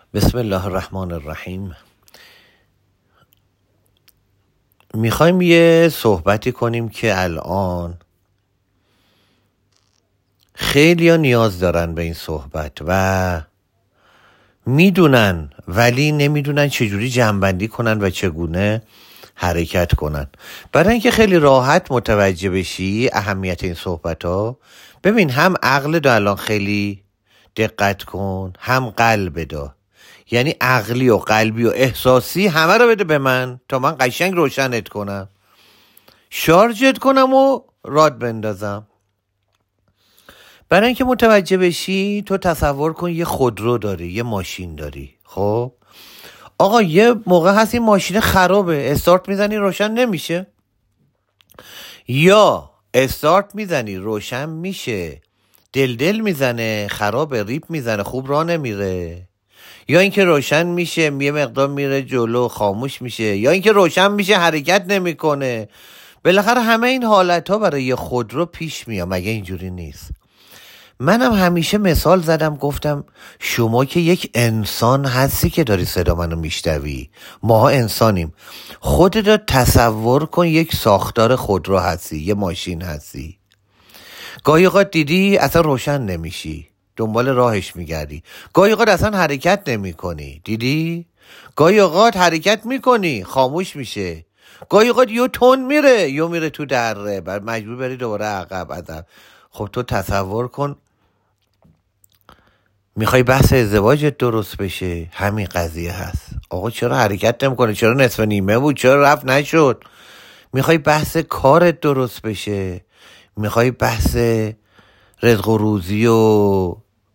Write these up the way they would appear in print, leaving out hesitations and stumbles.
بسم الله الرحمن الرحیم. میخوایم یه صحبتی کنیم که الان خیلی ها نیاز دارن به این صحبت و میدونن ولی نمیدونن چجوری جمع‌بندی کنن و چگونه حرکت کنن. برای اینکه خیلی راحت متوجه بشی اهمیت این صحبت ها، ببین هم عقل دو الان خیلی دقت کن، هم قلب دو، یعنی عقلی و قلبی و احساسی همه رو بده به من تا من قشنگ روشنت کنم، شارژت کنم و راد بندازم. برای اینکه متوجه بشی تو تصور کن یه خودرو داری، یه ماشین داری. خب آقا یه موقع هست این ماشین خرابه، استارت میزنی روشن نمیشه، یا استارت میزنی روشن میشه، دل میزنه، خرابه، ریپ میزنه، خوب راه نمیره، یا اینکه روشن میشه یه مقدار میره جلو خاموش میشه، یا اینکه روشن میشه حرکت نمیکنه. بالاخره همه این حالت ها برای یه خودرو پیش میاد، مگه اینجوری نیست؟ منم همیشه مثال زدم گفتم شما که یک انسان هستی که داری صدا منو میشنوی، ماها انسانیم. خودت رو تصور کن یک ساختار خودرو هستی، یه ماشین هستی. گاهی اوقات دیدی اصلا روشن نمیشی، دنبال راهش میگردی. گاهی اوقات اصلا حرکت نمی کنی، دیدی؟ گاهی اوقات حرکت میکنی خاموش میشه. گاهی اوقات یو تون میره، یو میره تو دره، بعد مجبور بری دوباره عقب. خب تو تصور کن میخوای بحث ازدواجت درست بشه، همین قضیه هست. آقا چرا حرکت نمیکنه؟ چرا نصف نیمه بود؟ چرا رفت نشد؟ میخوای بحث کارت درست بشه، میخوای بحث رزق و روزی و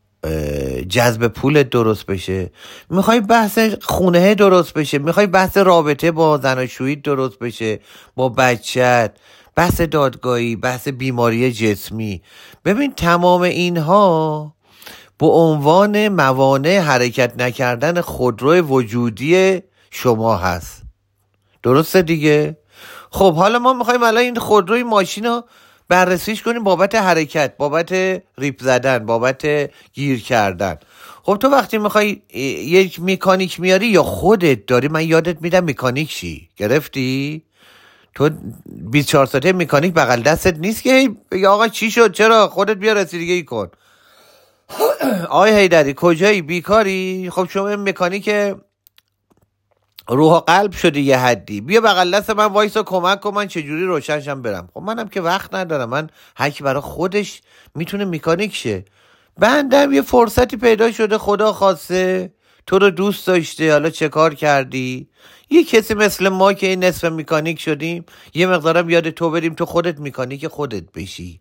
جذب پولت درست بشه، میخوای بحث خونه درست بشه، میخوای بحث رابطه با زناشویی درست بشه، با بچت، بحث دادگاهی، بحث بیماری جسمی. ببین تمام اینها به عنوان موانع حرکت نکردن خودرو وجودی شما هست. درسته دیگه؟ خب حالا ما میخوایم الان این خودروی ماشین رو بررسیش کنیم بابت حرکت، بابت ریپ زدن، بابت گیر کردن. خب تو وقتی میخوای یک مکانیک میاری یا خودت داری، من یادت میدم مکانیک شی. گرفتی؟ تو 24 ساعته مکانیک بغل دستت نیست که بگی آقا چی شد، چرا، خودت بیا رسیدگی کن. آقای حیدری کجایی، بیکاری؟ خب شما مکانیک روح و قلب شدی یه حدی، بیا بغل دست من وایسا کمک کن من چجوری روشنشم برم. خب منم که وقت ندارم، من هر کی برای خودش میتونه مکانیک شه. بندم یه فرصتی پیدا شده، خدا خواسته، تو رو دوست داشته، حالا چه کار کردی؟ یه کسی مثل ما که این نصف مکانیک شدیم، یه مقدارم یاد تو بریم تو خودت مکانیک خودت بشی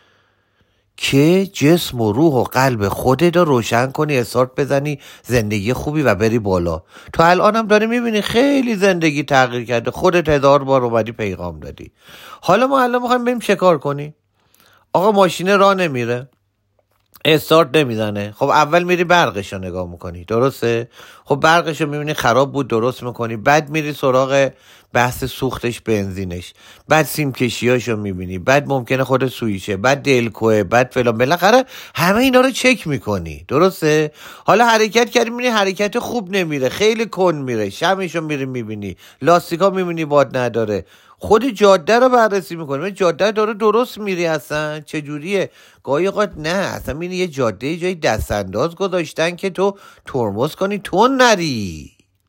که جسم و روح و قلب خودت رو روشن کنی، استارت بزنی، زندگی خوبی و بری بالا. تو الان هم داری میبینی خیلی زندگی تغییر کرده، خودت 1000 بار اومدی پیغام دادی. حالا ما الان میخوایم بریم چه کار کنی؟ آقا ماشین راه نمیره، استارت نمیزنه. خب اول میری برقش رو نگاه میکنی، درسته؟ خب برقش رو میبینی خراب بود، درست میکنی. بعد میری سراغ بحث سوختش، بنزینش، بعد سیم کشیاش رو میبینی، بعد ممکنه خود سویچه، بعد دلکوه، بعد فلان. بالاخره همه اینا رو چک میکنی، درسته؟ حالا حرکت کردی میبینی حرکت خوب نمیره، خیلی کن میره، شمش رو میری میبینی، لاستیکا میبینی باد نداره. خود جاده رو بررسی میکنی، جاده داره درست میری، اصلا چجوریه؟ گاهی اوقات نه، اصلا میبینی یه جاده جای دست انداز گذاشتن که تو ترمز کنی تون نری،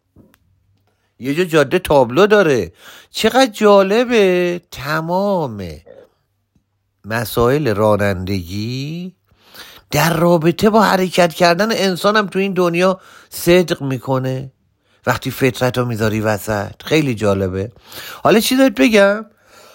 یه جا جاده تابلو داره. چقدر جالبه. تمام مسائل رانندگی در رابطه با حرکت کردن انسان هم تو این دنیا صدق میکنه وقتی فطرت رو میذاری وسط. خیلی جالبه. حالا چی دارت بگم؟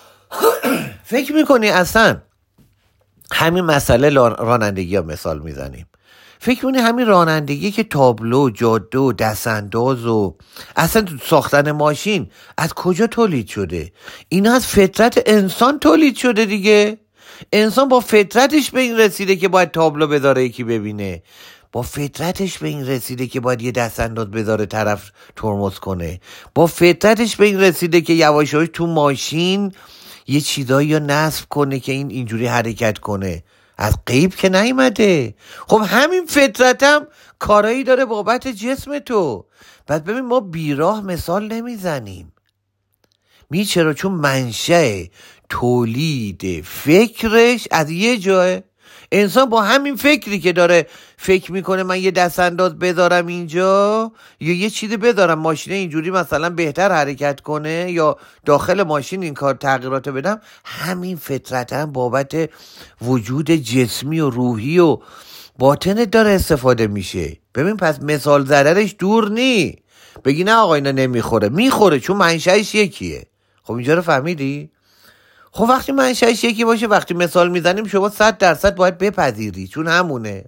فکر میکنی اصلا همین مسئله رانندگی ها مثال میزنیم، فکر کنی همین رانندگی که تابلو، جاده و دستانداز و اصلا ساختن ماشین از کجا تولید شده؟ اینا از فطرت انسان تولید شده دیگه. انسان با فطرتش به این رسیده که باید تابلو بذاره یکی ببینه، با فطرتش به این رسیده که باید یه دستانداز بذاره طرف ترمز کنه، با فطرتش به این رسیده که یواش یواش تو ماشین یه چیزایی رو نصب کنه که این اینجوری حرکت کنه. از غیب که نیومده. خب همین فطرتم کارایی داره بابت جسم تو. بعد ببین ما بیراه مثال نمیزنیم. چرا؟ چون منشأ تولید فکرش از یه جاه. انسان با همین فکری که داره فکر میکنه من یه دست انداز بذارم اینجا یا یه چیزی بذارم ماشین اینجوری مثلا بهتر حرکت کنه یا داخل ماشین این کار تغییرات بدم، همین فطرتا بابت وجود جسمی و روحی و باطن داره استفاده میشه. ببین پس مثال ضررش دور نی. بگی نه آقا اینا نمیخوره، میخوره چون منشأش یکیه. خب اینجا رو فهمیدی؟ خب وقتی منشأش یکی باشه، وقتی مثال میزنیم شما 100% باید بپذیری چون همونه.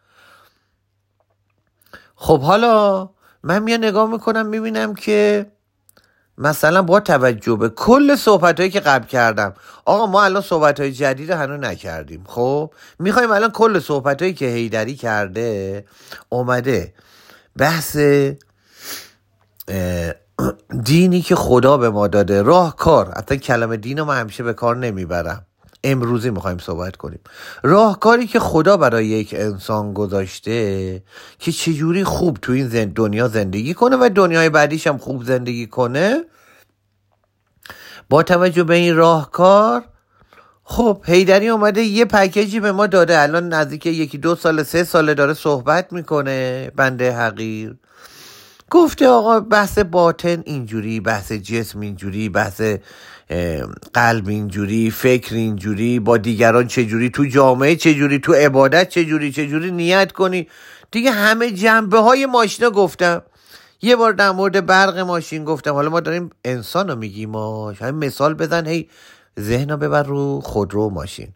خب حالا من نگاه میکنم میبینم که مثلا با توجه به کل صحبتایی که قبل کردم، آقا ما الان صحبتای جدید هنوز نکردیم. خب میخوایم الان کل صحبتایی که حیدری کرده اومده بحث دینی که خدا به ما داده، راهکار. اصلا کلمه دین رو من همیشه به کار نمیبرم، امروزی میخوایم صحبت کنیم. راهکاری که خدا برای یک انسان گذاشته که چجوری خوب تو این دنیا زندگی کنه و دنیای بعدیش هم خوب زندگی کنه. با توجه به این راهکار خب حیدری اومده یه پکیجی به ما داده. الان نزدیک 1-2 سال 3 ساله داره صحبت میکنه بنده حقیر. گفته آقا بحث باطن اینجوری، بحث جسم اینجوری، بحث قلب اینجوری، فکر اینجوری، با دیگران چجوری، تو جامعه چجوری، تو عبادت چجوری نیت کنی. دیگه همه جنبه های ماشینا گفتم. یه بار در مورد برق ماشین گفتم. حالا ما داریم انسان رو میگیم، ما همین مثال بزن، هی ذهن رو ببر رو خودرو ماشین.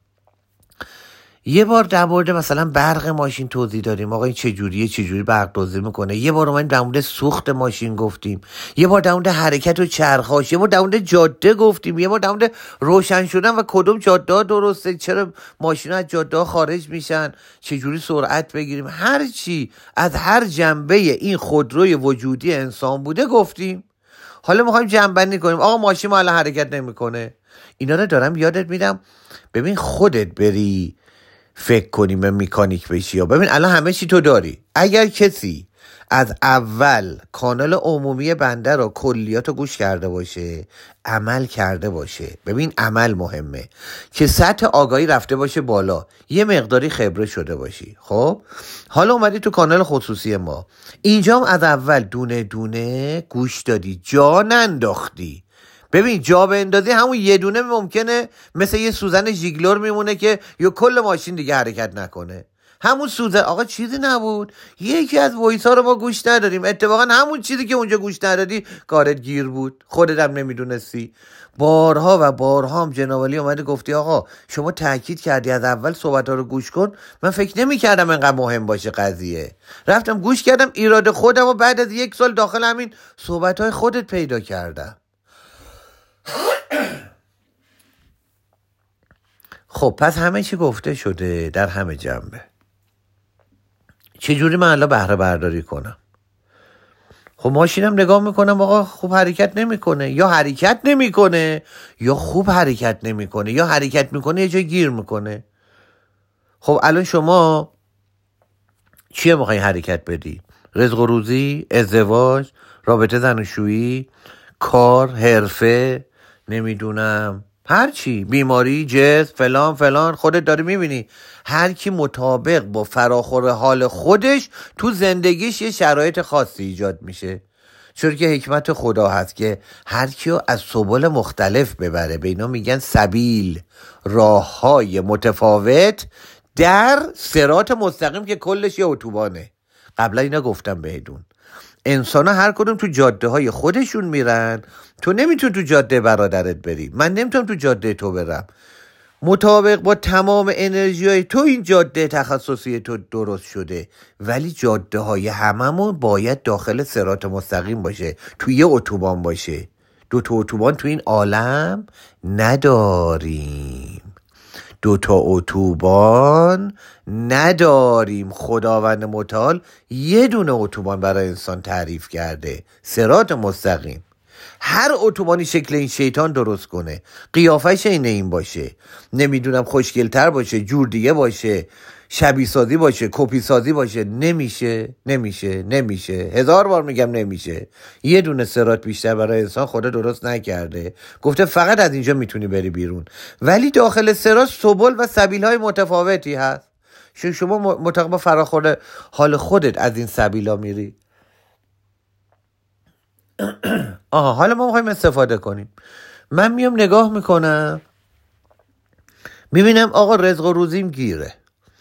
یه بار در مورد مثلا برق ماشین توضیح دادیم، آقا این چجوری برق دوزی میکنه. یه بار اومدیم در مورد سوخت ماشین گفتیم. یه بار در مورد حرکت و چرخاش. یه بار در مورد جاده گفتیم. یه بار در مورد روشن شدن و کدوم جاده ها درسته، چرا ماشینا از جاده ها خارج میشن، چجوری سرعت بگیریم. هر چی از هر جنبه این خودروی وجودی انسان بوده گفتیم. حالا میخوایم جنبندی کنیم. آقا ماشین ما الان حرکت نمیکنه. اینا رو دارم یادت میدم. ببین خودت بری فکر کنیم به میکانیک بشی. یا ببین الان همه چی تو داری. اگر کسی از اول کانال عمومی بنده رو کلیات رو گوش کرده باشه، عمل کرده باشه، ببین عمل مهمه، که سطح آگاهی رفته باشه بالا، یه مقداری خبره شده باشی. خب حالا اومدی تو کانال خصوصی ما، اینجا هم از اول دونه دونه گوش دادی، جا ننداختی. ببین جا به اندازی همون یه دونه ممکنه مثل یه سوزن ژیگلور میمونه که یا کل ماشین دیگه حرکت نکنه. همون سوزن آقا چیزی نبود، یکی از وایس ها رو ما گوش نداریم. اتفاقا همون چیزی که اونجا گوش ندادی کارت گیر بود، خودت هم نمیدونستی. بارها و بارها هم جناب علی اومده گفتی آقا شما تاکید کردی از اول صحبت ها رو گوش کن. من فکر نمی‌کردم اینقدر مهم باشه قضیه. رفتم گوش کردم، ایراد خودم و بعد از 1 سال داخل همین صحبت های خودت پیدا کردم. خب پس همه چی گفته شده در همه جنبه. چجوری من الان بهره برداری کنم؟ خب ماشینم نگاه میکنم آقا خوب حرکت نمیکنه، یا حرکت نمیکنه یا خوب حرکت نمیکنه، یا حرکت میکنه یه جای گیر میکنه. خب الان شما چیه میخوای حرکت بدی؟ رزق و روزی، ازدواج، رابطه زناشویی، کار، حرفه، نمیدونم هرچی، بیماری، جسم، فلان. خودت داری میبینی هر کی مطابق با فراخور حال خودش تو زندگیش یه شرایط خاصی ایجاد میشه. چون که حکمت خدا هست که هر کیو از سبل مختلف ببره. به اینا میگن سبیل، راههای متفاوت در صراط مستقیم که کلش یه اتوبانه. قبلا اینا گفتم بهتون. انسان ها هر کدوم تو جاده های خودشون میرن. تو نمیتون تو جاده برادرت بری، من نمیتونم تو جاده تو برم. مطابق با تمام انرژی های تو این جاده تخصصی تو درست شده، ولی جاده های هممون باید داخل صراط مستقیم باشه، تو یه اتوبان باشه. 2 تا اتوبان تو این عالم نداریم. 2 تا اتوبان نداریم. خداوند متعال یه دونه اتوبان برای انسان تعریف کرده، صراط مستقیم. هر اتوبانی شکل این شیطان درست کنه، قیافش این باشه، نمیدونم خوشگلتر باشه، جور دیگه باشه، شبیه سازی باشه، کپی سازی باشه، نمیشه 1000 بار میگم نمیشه. یه دونه صراط بیشتر برای انسان خدا درست نکرده، گفته فقط از اینجا میتونی بری بیرون، ولی داخل صراط سبل و سبیل‌های متفاوتی هست. شما مطابق فراخور حال خودت از این سبیلا میری. حالا ما میخوایم استفاده کنیم. من میام نگاه میکنم، میبینم آقا رزق و روزیم گیره.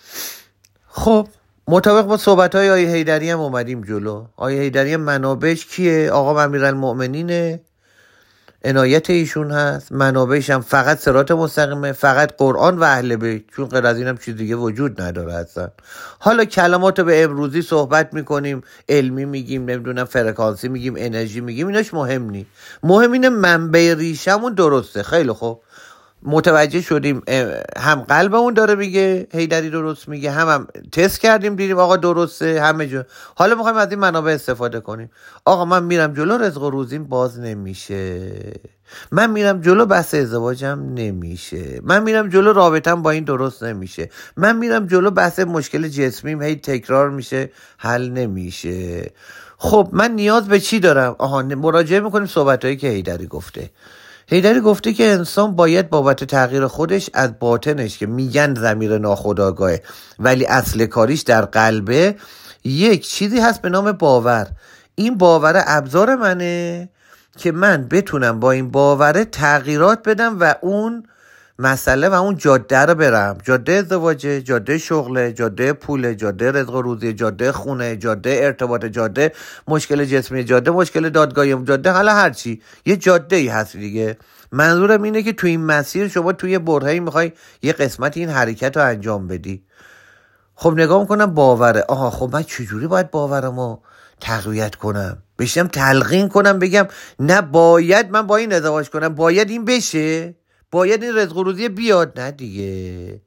خب مطابق با صحبت‌های آیه حیدری هم اومدیم جلو. آیه حیدری منابعش کیه؟ آقا امیرالمؤمنینه، عنایت ایشون هست. منابعش هم فقط صراط مستقیمه، فقط قرآن و اهل بیت، چون غیر از اینم چیز دیگه وجود نداره اصلا. حالا کلمات رو به امروزی صحبت میکنیم، علمی میگیم، نمیدونم فرکانسی میگیم، انرژی میگیم، ایناش مهم نی. مهم اینه منبع ریشمون درسته. خیلی خوب متوجه شدیم، هم قلبمون داره میگه حیدری درست میگه، هم تست کردیم دیدیم آقا درسته همه جا. حالا میخوایم از این منابع استفاده کنیم. آقا من میرم جلو، رزق و روزیم باز نمیشه. من میرم جلو، بحث ازدواجم نمیشه. من میرم جلو، رابطم با این درست نمیشه. من میرم جلو، بحث مشکل جسمیم هی تکرار میشه، حل نمیشه. خب من نیاز به چی دارم؟ مراجعه میکنیم صحبتایی که حیدری گفته. حیدری گفته که انسان باید بابت تغییر خودش از باطنش که میگن ضمیر ناخودآگاهه ولی اصل کاریش در قلبه، یک چیزی هست به نام باور. این باور ابزار منه که من بتونم با این باور تغییرات بدم و اون مسئله و اون جاده رو برم. جاده ازدواجه، جاده شغله، جاده پوله، جاده رزق و روزی، جاده خونه، جاده ارتباط، جاده مشکل جسمی، جاده مشکل دادگاهی، جاده حالا هرچی، یه جاده ای هست دیگه. منظورم اینه که تو این مسیر شما توی برهه‌ای میخوای یه قسمت این حرکت رو انجام بدی. خب نگاه میکنم باوره. خب من چجوری باید باورمو تقویت کنم؟ بشم تلقین کنم بگم نه باید من با این ازدواج کنم، باید این بشه، باید این رزق و روزی بیاد. نه دیگه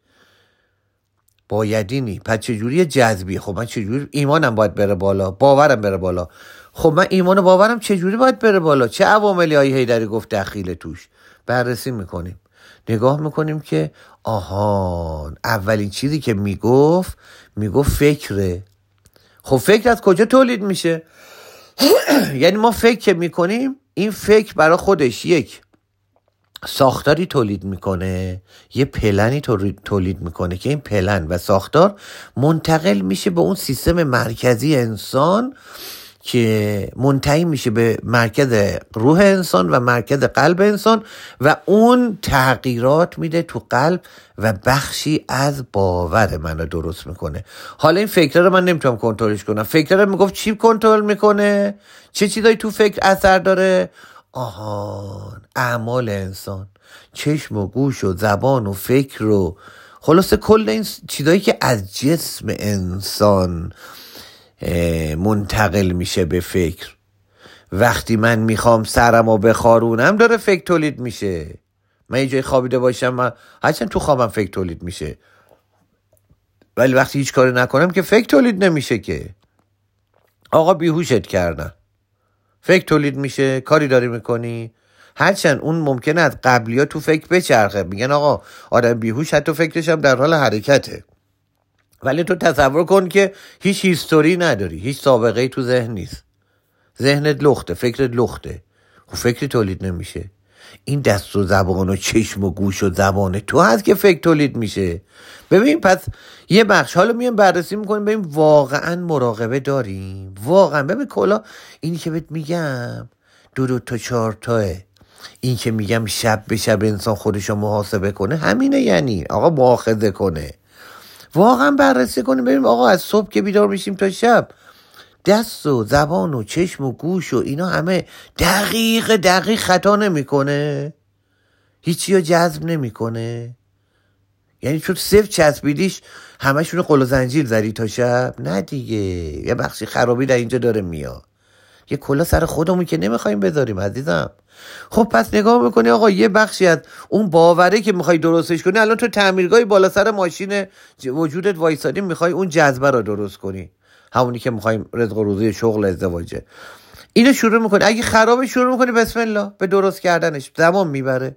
بایدی پس چجوری جذبی؟ خب من چجوری ایمانم باید بره بالا، باورم بره بالا. خب من ایمان و باورم چجوری باید بره بالا؟ چه عواملی آیه حیدری گفت دخیل توش؟ بررسی میکنیم، نگاه میکنیم که اولین چیزی که میگفت فکره. خب فکر از کجا تولید میشه؟ یعنی ما فکر که میکنیم، این فکر برای خودش یک ساختاری تولید میکنه، یه پلنی تولید میکنه که این پلن و ساختار منتقل میشه به اون سیستم مرکزی انسان که منتهی میشه به مرکز روح انسان و مرکز قلب انسان و اون تغییرات میده تو قلب و بخشی از باور منو درست میکنه. حالا این فکر رو من نمیتونم کنترلش کنم. فکر رو میگفت چی کنترل میکنه؟ چه چیزایی تو فکر اثر داره؟ اعمال انسان، چشم و گوش و زبان و فکر و خلاصه کل این چیزایی که از جسم انسان منتقل میشه به فکر. وقتی من میخوام سرمو بخارونم داره فکر تولید میشه. من یه جای خوابیده باشم، هرچند تو خوابم فکر تولید میشه، ولی وقتی هیچ کاری نکنم که فکر تولید نمیشه که. آقا بیهوشت کردن، فکر تولید میشه، کاری داری میکنی، هرچند اون ممکنه از قبلی تو فکر بچرخه. میگن آقا آدم بیهوش حتی فکرش هم در حال حرکته، ولی تو تصور کن که هیچ هیستوری نداری، هیچ سابقه‌ای تو ذهن نیست، ذهنت لخته، فکرت لخته، خب فکری تولید نمیشه. این دست و زبان و چشم و گوش و زبان تو هست که فکر تولید میشه. ببین پس یه بخش حالا میام بررسی میکنیم ببین واقعا مراقبه داریم؟ واقعا ببین کلا اینی که بهت میگم 2 تا 4 تاه، این که میگم شب به شب انسان خودشو محاسبه کنه همینه، یعنی آقا مؤاخذه کنه. واقعا بررسی کنیم ببینیم آقا از صبح که بیدار میشیم تا شب دست و زبان و چشم و گوش و اینا همه دقیق خطا نمیکنه؟ هیچی رو جذب نمیکنه؟ یعنی چون صفر چسبیدیش همشون قل و زنجیر زدی تا شب؟ نه دیگه، یه بخشی خرابی در اینجا داره میاد. یه کلا سر خودمون که نمیخوایم بذاریم عزیزم. خب پس نگاه میکنی آقا یه بخشی از اون باوره که میخوای درستش کنی، الان تو تعمیرگاهی بالا سر ماشین وجودت وایسادی میخوای اون جذبه رو درست کنی، همونی که میخوایم رزق و روزی شغل ازدواجه. اینو شروع میکنی، اگه خرابه شروع میکنی بسم الله به درست کردنش. زمان میبره.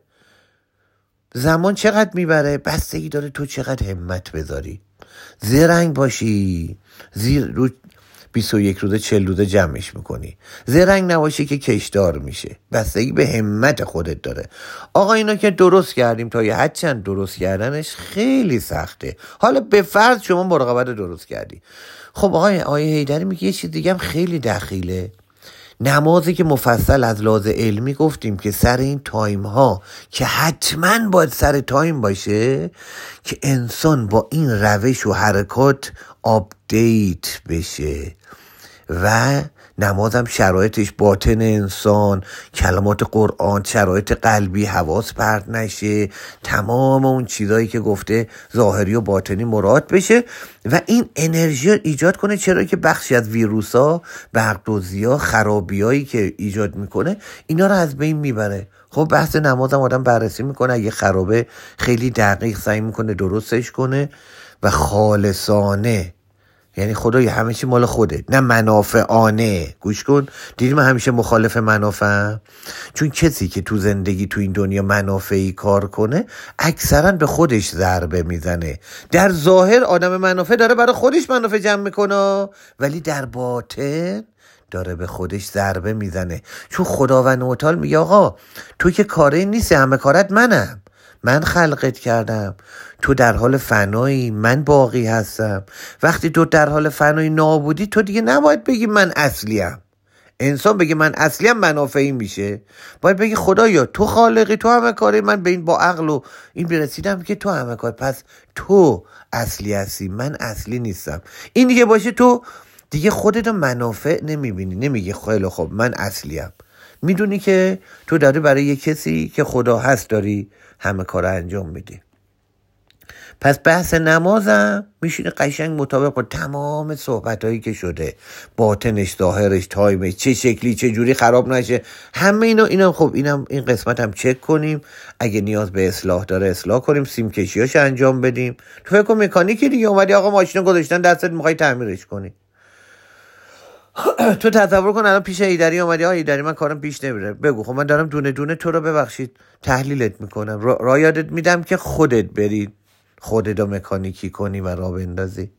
زمان چقدر میبره؟ بستگی داره تو چقدر همت بذاری، زرنگ باشی، رو 21 روزه 40 روزه جمعش میکنی. زرنگ نباشی که کشدار میشه. بستگی به همت خودت داره. آقا اینا که درست کردیم تا یه حد چند درست کردنش خیلی سخته. حالا به فرض شما مراقبت درست کردی. خب آقای حیدری میگه یه چیز دیگه هم خیلی دخیله. نمازی که مفصل از لحاظ علمی گفتیم که سر این تایم ها که حتما باید سر تایم باشه که انسان با این روش و حرکات آپدیت بشه و نمازم شرایطش باطن انسان، کلمات قرآن، شرایط قلبی، حواس پرت نشه، تمام اون چیزایی که گفته ظاهری و باطنی مراد بشه و این انرژی ایجاد کنه. چرا که بخشی از ویروسا، برق‌دوزی‌ها، خرابیایی که ایجاد میکنه اینا رو از بین میبره. خب بحث نمازم آدم بررسی میکنه، اگه خرابه خیلی دقیق سعی میکنه درستش کنه و خالصانه، یعنی خدای همه چی مال خودت، نه منافعانه. گوش کن، دیدی من همیشه مخالف منافعم، چون کسی که تو زندگی تو این دنیا منافعی کار کنه اکثرا به خودش ضربه میزنه. در ظاهر آدم منافع داره برای خودش منافع جمع میکنه، ولی در باطن داره به خودش ضربه میزنه. چون خداوند متعال میگه آقا تو که کاری نیستی، همه کارت منم، من خلقت کردم، تو در حال فنایی، من باقی هستم. وقتی تو در حال فنایی نابودی تو دیگه نباید بگی من اصلیم. انسان بگه من اصلیم منافعی میشه. باید بگی خدایا تو خالقی، تو همه کاری، من به این با عقل و این برسیدم که تو همه کار، پس تو اصلی هستی، من اصلی نیستم. این دیگه باشه تو دیگه خودت منافع نمیبینی، نمیگی خیلی خب من اصلیم. میدونی که تو داری برای یه کسی که خدا هست داری همه کار انجام میدی. پس بحث نمازم میشینه قشنگ مطابق با تمام صحبتایی که شده، باطنش، ظاهرش، تایمش، چه شکلی، چه جوری خراب نشه، همه اینا خب این قسمت هم چک کنیم. اگه نیاز به اصلاح داره اصلاح کنیم، سیم کشیاش انجام بدیم. تو فکر کن مکانیکی دیگه اومدی آقا ماشینو گذاشتن دستت میخوای تعمیرش کنی. تو تصور کن الان پیش حیدری اومدی، حیدری من کارم پیش نمیره، بگو خب من دارم دونه دونه تو رو ببخشید تحلیلت میکنم، را یادت میدم که خودت بری خودت رو مکانیکی کنی و را بندازی.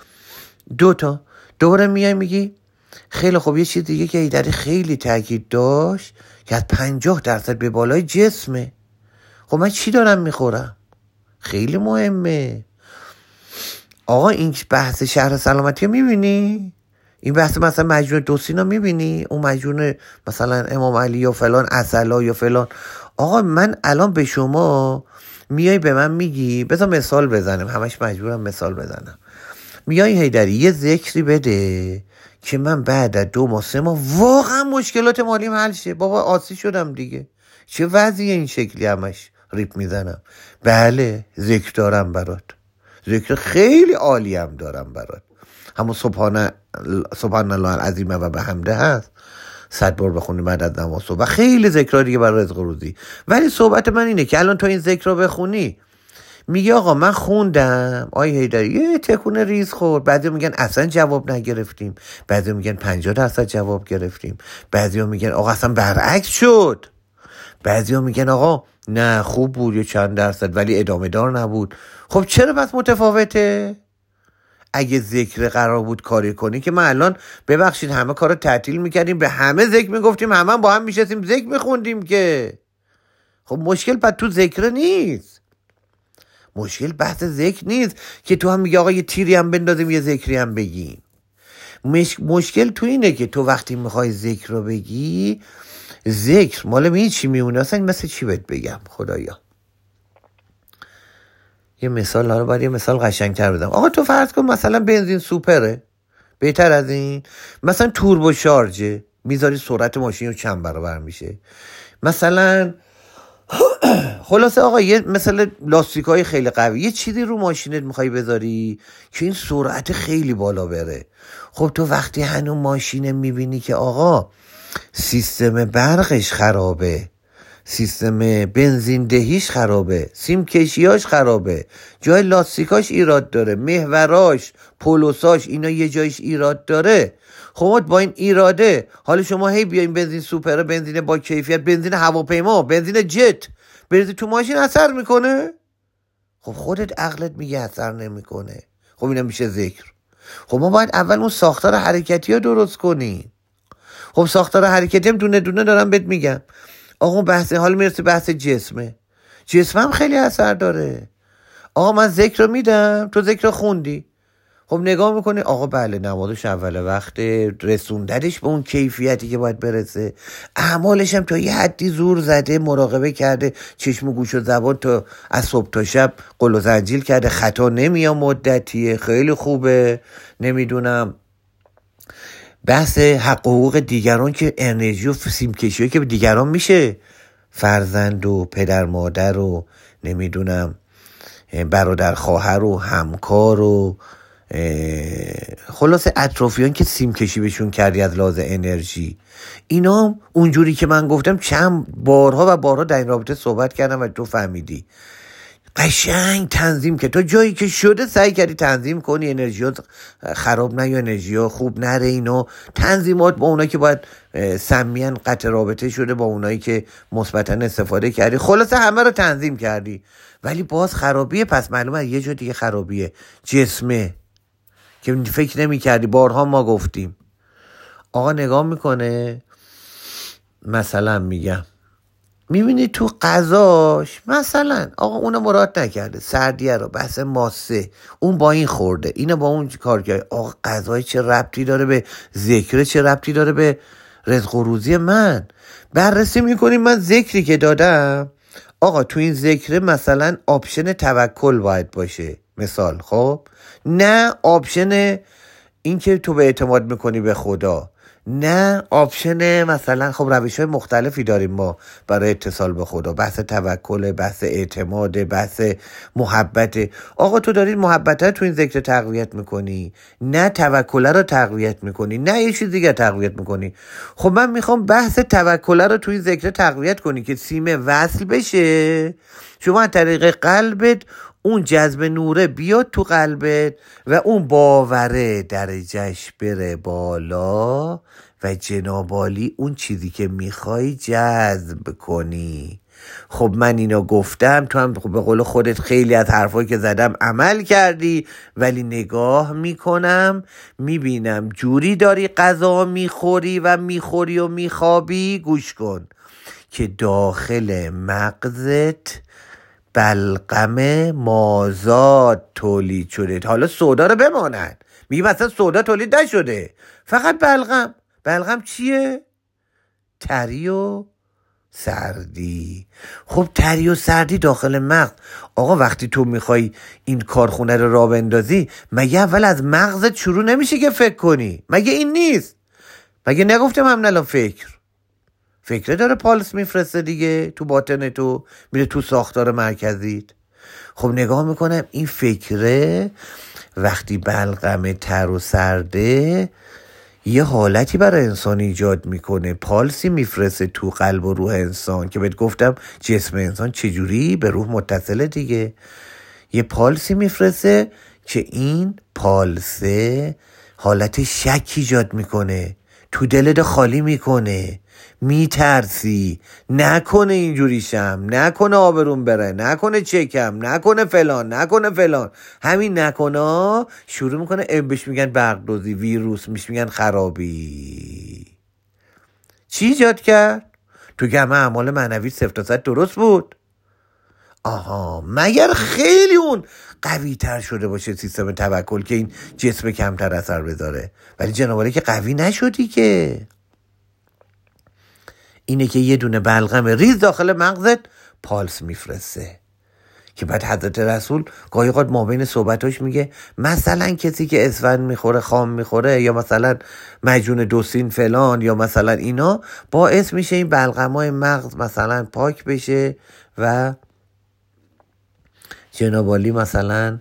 دوباره میای میگی خیلی خب یه چیز دیگه که حیدری خیلی تاکید داشت که از 50% به بالای جسمه. خب من چی دارم میخورم؟ خیلی مهمه آقا. این بحث شهر سلامتی رو میبینی؟ این بحث مثلا مجموعه دوسینا میبینی؟ اون مجموعه مثلا امام علی یا فلان عسلا یا فلان. آقا من الان به شما میای به من میگی، بذار مثال بزنم، همش مجبورم مثال بزنم. میای حیدری یه ذکری بده که من بعد از 2 ماه 3 ماه واقعا مشکلات مالیم حل شه. بابا آسی شدم دیگه، چه وضعیه این شکلی همش ریپ میزنم. بله ذکر دارم برات، ذکر خیلی عالی هم دارم برات، همون سبحان الله العظیم و بحمده هست، 100 بار بخونی بعد از نماز و خیلی ذکرها دیگه برای رزق و روزی. ولی صحبت من اینه که الان تو این ذکر رو بخونی، میگه آقا من خوندم آی حیدری یه تکونه ریز خورد، بعضی میگن اصلا جواب نگرفتیم، بعضی میگن 50% جواب گرفتیم، بعضی میگن آقا اصلا برعکس شد، بعضی میگن آقا نه خوب بود یه چند درصد ولی ادامه دار نبود. خب چرا پس متفاوته؟ اگه ذکر قرار بود کاری کنی که من الان ببخشید همه کارو تعطیل میکردیم، به همه ذکر میگفتیم، همه با هم میشستیم ذکر میخوندیم که. خب مشکل پس تو ذکر نیست، مشکل بحث ذکر نیست که تو هم میگه آقا یه تیری هم بندازیم یه ذکری هم بگیم. مشکل تو اینه که تو وقتی میخوای ذکر رو بگی، ذکر مال این چی میمونه؟ اصلا مثل چی بهت بگم خدایا؟ یه مثال، حالا باید یه مثال قشنگتر بدم. آقا تو فرض کن مثلا بنزین سوپره، بهتر از این مثلا توربو شارژه، میذاری سرعت ماشین رو چند برابر میشه. مثلا خلاصه آقا یه مثلا لاستیکای خیلی قوی، یه چیزی رو ماشینت میخوای بذاری که این سرعت خیلی بالا بره. خب تو وقتی هنوز ماشین میبینی که آقا سیستم برقش خرابه، سیستم بنزین دهیش خرابه، سیم کشیاش خرابه، جای لاستیکاش ایراد داره، محوراش، پولوساش، اینا یه جایش ایراد داره. خب با این ایراده حالا شما هی بیاین بنزین سوپر، بنزین با کیفیت، بنزین هواپیما، بنزین جت بریزی تو ماشین، اثر میکنه؟ خب خودت عقلت میگه اثر نمیکنه. خب اینا میشه ذکر. خب ما باید اول اون ساختار حرکتی ها درست کنیم. خب ساختار حرکتی هم دونه دونه دارم بهت میگم. آقا بحث حال میرسه بحث جسمه. جسم هم خیلی اثر داره. آقا من ذکر رو میدم، تو ذکر رو خوندی، خب نگاه میکنی آقا بله نمازش اول وقت، رسوندنش به اون کیفیتی که باید برسه، اعمالش هم تا یه حدی زور زده، مراقبه کرده، چشم و گوش و زبان تا از صبح تا شب قل و زنجیل کرده، خطا نمیاد، مدتیه، خیلی خوبه. نمیدونم بحث حق و حقوق دیگران که انرژی و سیم کشی که به دیگران میشه، فرزند و پدر مادر و نمیدونم برادر خواهر و همکار و خلاصه اطرافیان که سیم کشی بهشون کردی از لحاظ انرژی، اینا اونجوری که من گفتم چند بارها و بارها در این رابطه صحبت کردم و تو فهمیدی. قشنگ تنظیم که تا جایی که شده سعی کردی تنظیم کنی، انرژی ها خراب نه یا انرژی ها خوب نره. اینا تنظیمات با اونایی که باید سمیان قطع رابطه شده، با اونایی که مثبتا استفاده کردی، خلاصه همه رو تنظیم کردی، ولی باز خرابیه. پس معلومه یه جا دیگه خرابیه، جسمه که فکر نمی کردی. بارها ما گفتیم. آقا نگاه میکنه مثلا میگم میبینی تو غذاش مثلا آقا اونو مراد نکرده، سردیه رو بحث ماسه، اون با این خورده، اینو با اون کار کرده. آقا غذای چه ربطی داره به ذکر، چه ربطی داره به رزق و روزی من؟ بررسی میکنیم من ذکری که دادم، آقا تو این ذکر مثلا آپشن توکل باید باشه مثال، خب نه آپشن این که تو به اعتماد میکنی به خدا، نه آپشن مثلا خب روش های مختلفی داریم ما برای اتصال به خدا، بحث توکل، بحث اعتماد، بحث محبت. آقا تو داری محبت تو این ذکر تقویت میکنی، نه توکل رو تقویت میکنی، نه یه چیز دیگه تقویت میکنی. خب من میخوام بحث توکل رو تو این ذکر تقویت کنی که سیم وصل بشه، شما از طریق قلبت اون جذب نوره بیاد تو قلبت و اون باوره درجهش بره بالا و جنابالی اون چیزی که میخوای جذب کنی. خب من اینو گفتم، تو هم به قول خودت خیلی از حرفایی که زدم عمل کردی، ولی نگاه میکنم میبینم جوری داری غذا میخوری و میخوری و میخوابی، گوش کن که داخل مغزت بلغم مازاد تولید شده. حالا سودا رو بماند، میگه مثلا سودا تولید نشده، فقط بلغم. بلغم چیه؟ تری و سردی. خب تری و سردی داخل مغز. آقا وقتی تو میخوای این کارخونه رو راه بندازی، مگه اول از مغزت شروع نمیشه که فکر کنی؟ مگه این نیست؟ مگه نگفتم هم نلا فکره داره پالس میفرسته دیگه تو باطن تو، میره تو ساختار مرکزیت. خب نگاه میکنم این فکره وقتی بلغم تر و سرده یه حالتی برای انسان ایجاد میکنه، پالسی میفرسته تو قلب و روح انسان که بهت گفتم جسم انسان چجوری به روح متصله دیگه. یه پالسی میفرسته که این پالسه حالت شک ایجاد میکنه، تو دلت خالی میکنه، میترسی نکنه اینجوریشم، نکنه آبروم بره، نکنه چکم، نکنه فلان، نکنه فلان. همین نکنه شروع میکنه بهش میگن برق‌دوزی، ویروس، میگن خرابی. چی ایجاد کرد؟ تو که همه اعمال معنوی 0 تا 100 درست بود. آها، مگر خیلی اون قوی تر شده باشه سیستم توکل که این جسم کمتر اثر بذاره، ولی جنابالی که قوی نشدی که. اینه که یه دونه بلغم ریز داخل مغزت پالس میفرسته که بعد حضرت رسول گاهی اوقات مابین صحبتاش میگه مثلا کسی که اسفند میخوره، خام میخوره، یا مثلا مجون دوسین فلان، یا مثلا اینا باعث میشه این بلغمای مغز مثلا پاک بشه و جنابالی مثلا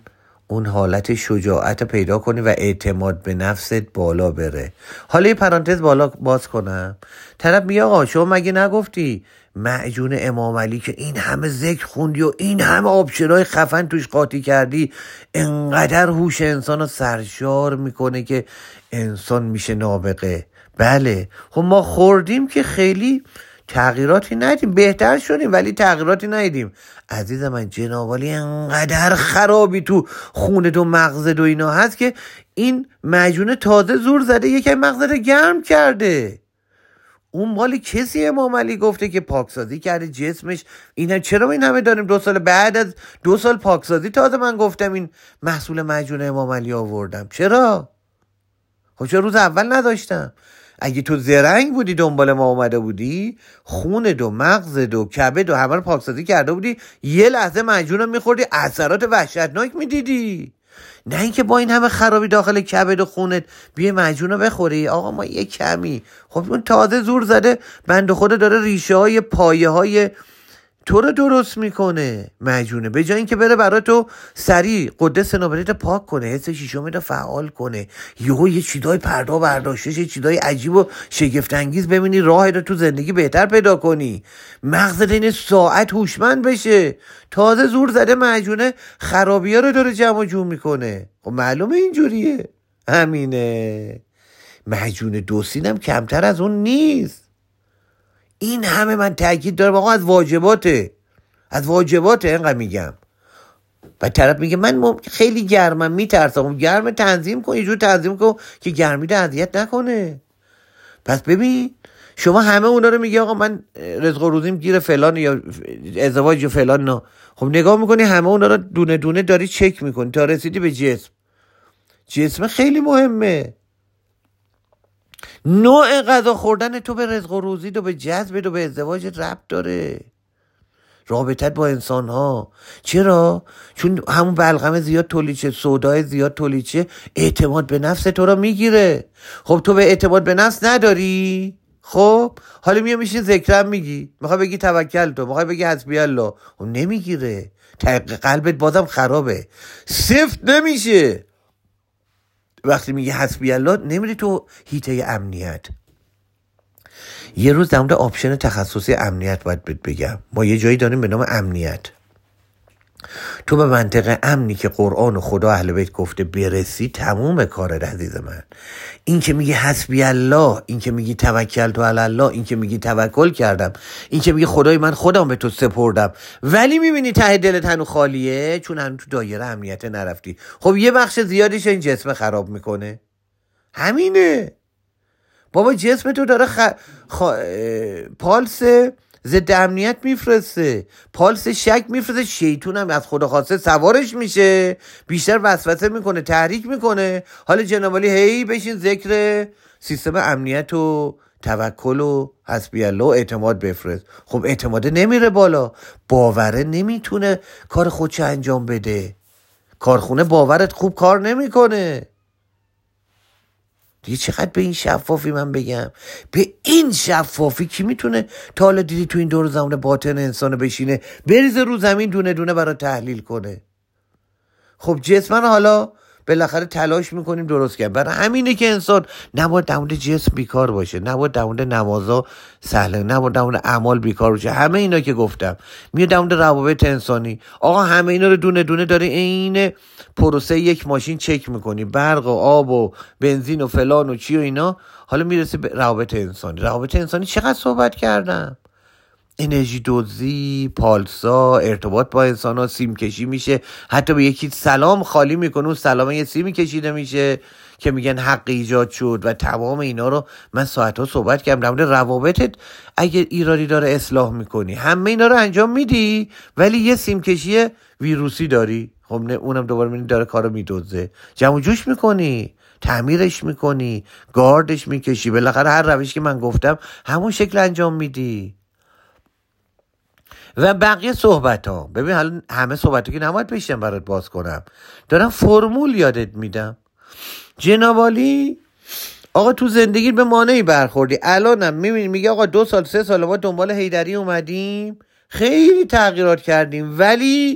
اون حالت شجاعت پیدا کنی و اعتماد به نفست بالا بره. حالا یه پرانتز باز کنم. طرف میگه آقا شما مگه نگفتی معجون امام علی که این همه ذکر خوندی و این همه آبشرای خفن توش قاطی کردی انقدر هوش انسان رو سرشار میکنه که انسان میشه نابغه؟ بله. خب ما خوردیم که خیلی تغییراتی ندیدیم، بهتر شدیم ولی تغییراتی ندیدیم. عزیز من، جنابالی انقدر خرابی تو خونت و مغزت و اینا هست که این معجون تازه زور زده یکم مغزت گرم کرده. اون مال کسی امام علی گفته که پاکسازی کرده جسمش. چرا این همه داریم 2 سال بعد از 2 سال پاکسازی تازه من گفتم این محصول معجون امام علی آوردم؟ چرا؟ خب چرا روز اول نداشتم؟ اگه تو زرنگ بودی دنبال ما اومده بودی خونت و مغزت و کبد و همه رو پاکسازی کرده بودی، یه لحظه معجون رو میخوردی اثرات وحشتناک میدیدی. نه اینکه با این همه خرابی داخل کبد و خونت بیه معجون رو بخوری. آقا ما یه کمی، خب اون تازه زور زده بنده خدا داره ریشه های پایه های تو رو درست میکنه معجونه، به جای اینکه بره برای تو سریع قدس نوبریت پاک کنه، حس شیشم رو فعال کنه، یه چیزای پردا برداشتش، یه چیزای عجیب و شگفت انگیز ببینی راه رو تو زندگی بهتر پیدا کنی، مغزت این ساعت هوشمند بشه. تازه زور زده معجونه خرابی ها رو داره جمع جور میکنه. خب معلومه اینجوریه. همینه. معجون دوسینم کمتر از اون نیست. این همه من تاکید دارم آقا از واجباته اینقدر میگم. و طرف میگه من خیلی گرمم میترسم. گرم تنظیم کن، یه جور تنظیم کن که گرمی رو اذیت نکنه. پس ببین شما همه اونا رو میگه آقا من رزق و روزیم گیر فلان یا ازدواج یا فلان. نه خب نگاه میکنی همه اونا رو دونه دونه داری چک میکنی تا رسیدی به جسم خیلی مهمه. نوع غذا خوردن تو به رزق و روزی و به جذب و به ازدواج ربط داره. رابطت با انسان ها. چرا؟ چون همون بلغم زیاد تولید شه، سودای زیاد تولید شه، اعتماد به نفس تو رو میگیره. خب تو به اعتماد به نفس نداری، خب حالا میشین ذکرم میگی، میخوای بگی توکل تو، میخوای بگی حسبی الله، خب نمیگیره. قلبت بازم خرابه، سفت نمیشه. وقتی میگه حسبی الله نمیری تو هیته امنیت. یه روز در مورد آپشن تخصصی امنیت باید بگم. ما یه جایی داریم به نام امنیت. تو به منطقه امنی که قرآن و خدا اهل بیت گفته برسی تموم کارت عزیز من. این که میگی حسبی الله، این که میگی توکلت علی الله، این که میگی توکل کردم، این که میگی خدای من خودم به تو سپردم، ولی میبینی ته دلت هنو خالیه چون هنو تو دایره امنیت نرفتی. خب یه بخش زیادیش این جسم خراب میکنه. همینه بابا، جسم تو داره پالس ضد امنیت میفرسته، پالس شک میفرسته. شیطون هم از خدا خواسته سوارش میشه، بیشتر وسوسه میکنه، تحریک میکنه. حالا جناب علی هی بشین ذکر سیستم امنیت و توکل و حسبی الله و اعتماد بفرست. خب اعتماد نمیره بالا، باوره نمیتونه کار خودش انجام بده، کارخونه باورت خوب کار نمیکنه. دیگه چقدر به این شفافی من بگم؟ به این شفافی کی میتونه تا حالا دیدی تو این دور زمان باطن انسان بشینه بریزه رو زمین دونه دونه برای تحلیل کنه؟ خب جسمن حالا بالاخره تلاش میکنیم درست کنیم. برای همینه که انسان نباید در مورد جسم بیکار باشه، نباید در مورد نمازا سهله، نباید در مورد اعمال بیکار باشه. همه اینا که گفتم میاد در مورد روابط انسانی. آقا همه اینا رو دونه دونه داره این پروسه یک ماشین چک میکنی، برق و آب و بنزین و فلان و چی و اینا. حالا میرسه به روابط انسانی. روابط انسانی چقدر صحبت کردم؟ انرژی دوزی، پالسا، ارتباط با انسان ها، سیم کشی میشه. حتی به یکی سلام خالی میکنه، اون سلام یه سیمی کشیده میشه که میگن حق ایجاد شد. و تمام اینا رو من ساعتها صحبت کردم. در مورد روابطت اگه ایرادی داره اصلاح میکنی، همه اینا رو انجام میدی ولی یه سیم کشی ویروسی داری. خب نه، اونم دوباره میبینی داره کارو میدوزه، جمع جوش میکنی، تعمیرش میکنی، گاردش میکشی. بالاخره هر روشی که من گفتم همون شکل انجام میدی. و بقیه صحبت ها ببین، حالا همه صحبت ها که نماید بشتم برات باز کنم، دارم فرمول یادت میدم. جناب علی آقا تو زندگی به مانعی برخوردی، الانم میبینی میگه آقا 2 سال 3 سال ما دنبال حیدری اومدیم، خیلی تغییرات کردیم ولی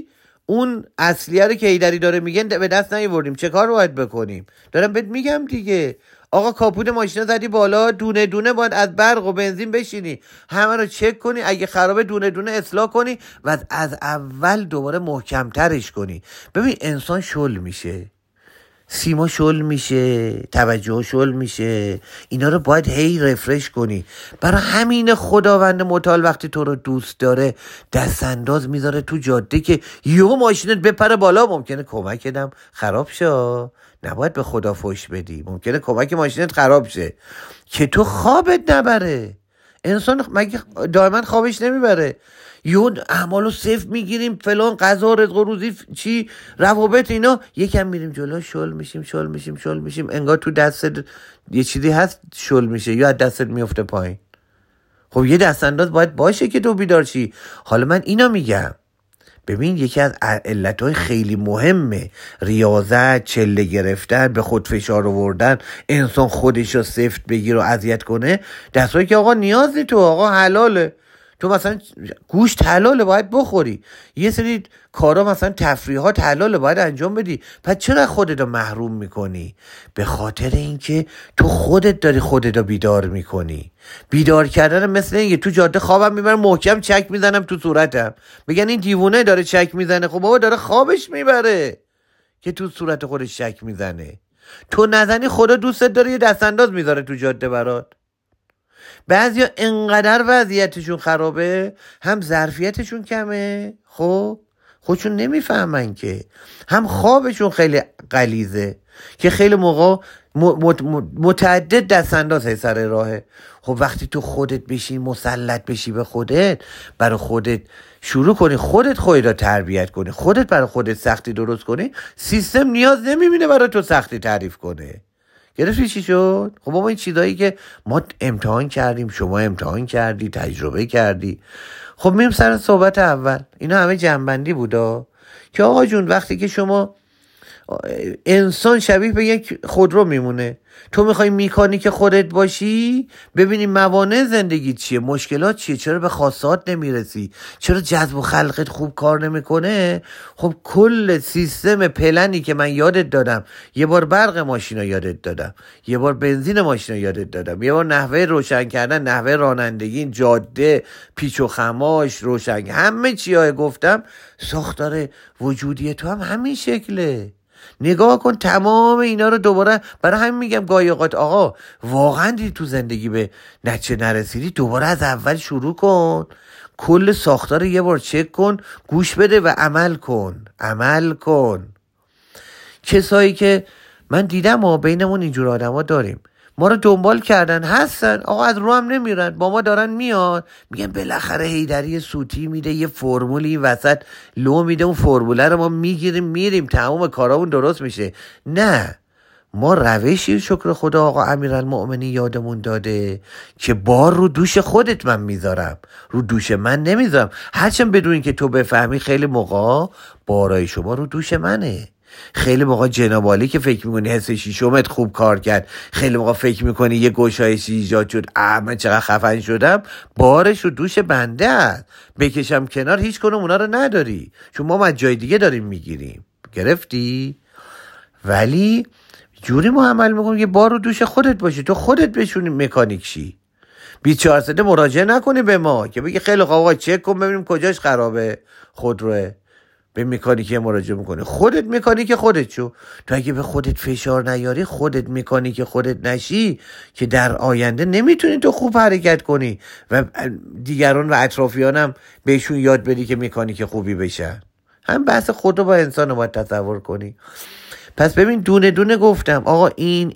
اون اصلیه رو که هیدری داره میگن به دست نیاوردیم، چه کار باید بکنیم؟ دارم بهت میگم دیگه. آقا کاپوت ماشینا زدی بالا، دونه دونه باید از برق و بنزین بشینی، همه رو چک کنی، اگه خرابه دونه دونه اصلاح کنی و از اول دوباره محکمترش کنی. ببین انسان شل میشه، سیما شل میشه، توجه شل میشه، اینا رو باید هی رفرش کنی. برای همین خداوند متعال وقتی تو رو دوست داره دست انداز میذاره تو جاده که یهو ماشینت بپره بالا، ممکنه کمکتم خراب شه، نباید به خدا فوش بدی، ممکنه کمک ماشینت خراب شه که تو خوابت نبره. انسان مگه دائما خوابش نمیبره؟ یون اعمالو صفر میگیریم، فلان قضا رزق و روزی چی روابط اینا، یکم میریم جلو شل میشیم انگار تو دستت یه چیزی هست شل میشه یا از دستت میفته پایین. خب یه دست انداز باید باشه که تو بیدار شی. حالا من اینا میگم. ببین یکی از علتهای خیلی مهمه ریاضت، چله گرفتن، به خود فشار آوردن، انسان خودش رو سفت بگیر و اذیت کنه، دستایی که آقا نیازی تو، آقا حلاله، تو مثلا گوشت حلاله باید بخوری، یه سری کارا مثلا تفریحات حلاله باید انجام بدی، پس چرا خودت رو محروم میکنی؟ به خاطر اینکه تو خودت داری خودت رو بیدار میکنی. بیدار کردن مثل اینکه تو جاده خوابم میبرم محکم چک میزنم تو صورتم، بگن این دیوونه داره چک میزنه. خب بابا داره خوابش میبره که تو صورت خودش چک میزنه. تو نزنی خدا دوستت داره یه دست انداز میذاره تو جاده برات. بعضیا انقدر وضعیتشون خرابه، هم ظرفیتشون کمه، خب خودشون نمیفهمن که، هم خوابشون خیلی غلیظه که خیلی موقع متعدد دست انداز سر راهه. خب وقتی تو خودت بشی، مسلط بشی به خودت، برای خودت شروع کنی، خودت رو تربیت کنی، خودت برای خودت سختی درست کنی، سیستم نیاز نمیبینه برای تو سختی تعریف کنه. گرفتی چی شد؟ خب بابا این چیزایی که ما امتحان کردیم، شما امتحان کردی، تجربه کردی. خب میریم سر صحبت اول. اینا همه جنبندی بودا که آقا جون وقتی که شما انسان شبیه به یک خودرو میمونه، تو میخوای میکانیک خودت باشی، ببینی موانع زندگی چیه، مشکلات چیه، چرا به خواستات نمیرسی، چرا جذب و خلقت خوب کار نمیکنه. خب کل سیستم پلنی که من یادت دادم، یه بار برق ماشینا یادت دادم، یه بار بنزین ماشینا یادت دادم، یه بار نحوه روشن کردن، نحوه رانندگی، جاده، پیچ و خماش، روشن، همه چیه گفتم، ساختار وجودی تو هم همین شکله. نگاه کن تمام اینا رو دوباره. برای همین میگم گاهی اوقات آقا واقعا دیدی تو زندگی به نتیجه نرسیدی، دوباره از اول شروع کن، کل ساختار یه بار چک کن، گوش بده و عمل کن. کسایی که من دیدم ما بینمون اینجور آدم ها داریم، ما رو دنبال کردن، هستن آقا، از رو هم نمیرن، با ما دارن میان، میگن بالاخره هیدری سوتی میده یه فرمولی وسط لو میده، اون فرموله رو ما میگیریم میریم تمام کارامون درست میشه. نه، ما روشی شکر خدا آقا امیرالمؤمنین یادمون داده که بار رو دوش خودت من میذارم، رو دوش من نمیذارم. هرچند بدون که تو بفهمی خیلی موقع بارای شما رو دوش منه. خیلی موقع جناب عالی که فکر میکنی حس شیشمت خوب کار کرد، خیلی موقع فکر میکنی یه گشایشی ایجاد شد، من چقدر خفن شدم، بارش رو دوش بنده است، بکشم کنار هیچ کنم اونا رو نداری، چون ما از جای دیگه داریم میگیریم. گرفتی؟ ولی جوری ما عمل میکنیم که بار رو دوش خودت باشه، تو خودت بشونی مکانیک شی. 24 ساعته مراجعه نکنی به ما که بگی خیلی خوب آقا چک کن ببینیم کجاش خرابه خودروه، به مکانیکی مراجعه میکنه. خودت مکانیک خودت شو. تو اگه به خودت فشار نیاری، خودت مکانیک خودت نشی، که در آینده نمیتونی تو خوب حرکت کنی و دیگران و اطرافیانم بهشون یاد بدی که مکانیک خوبی بشن. هم بحث خود رو با انسان رو باید تصور کنی. پس ببین دونه دونه گفتم آقا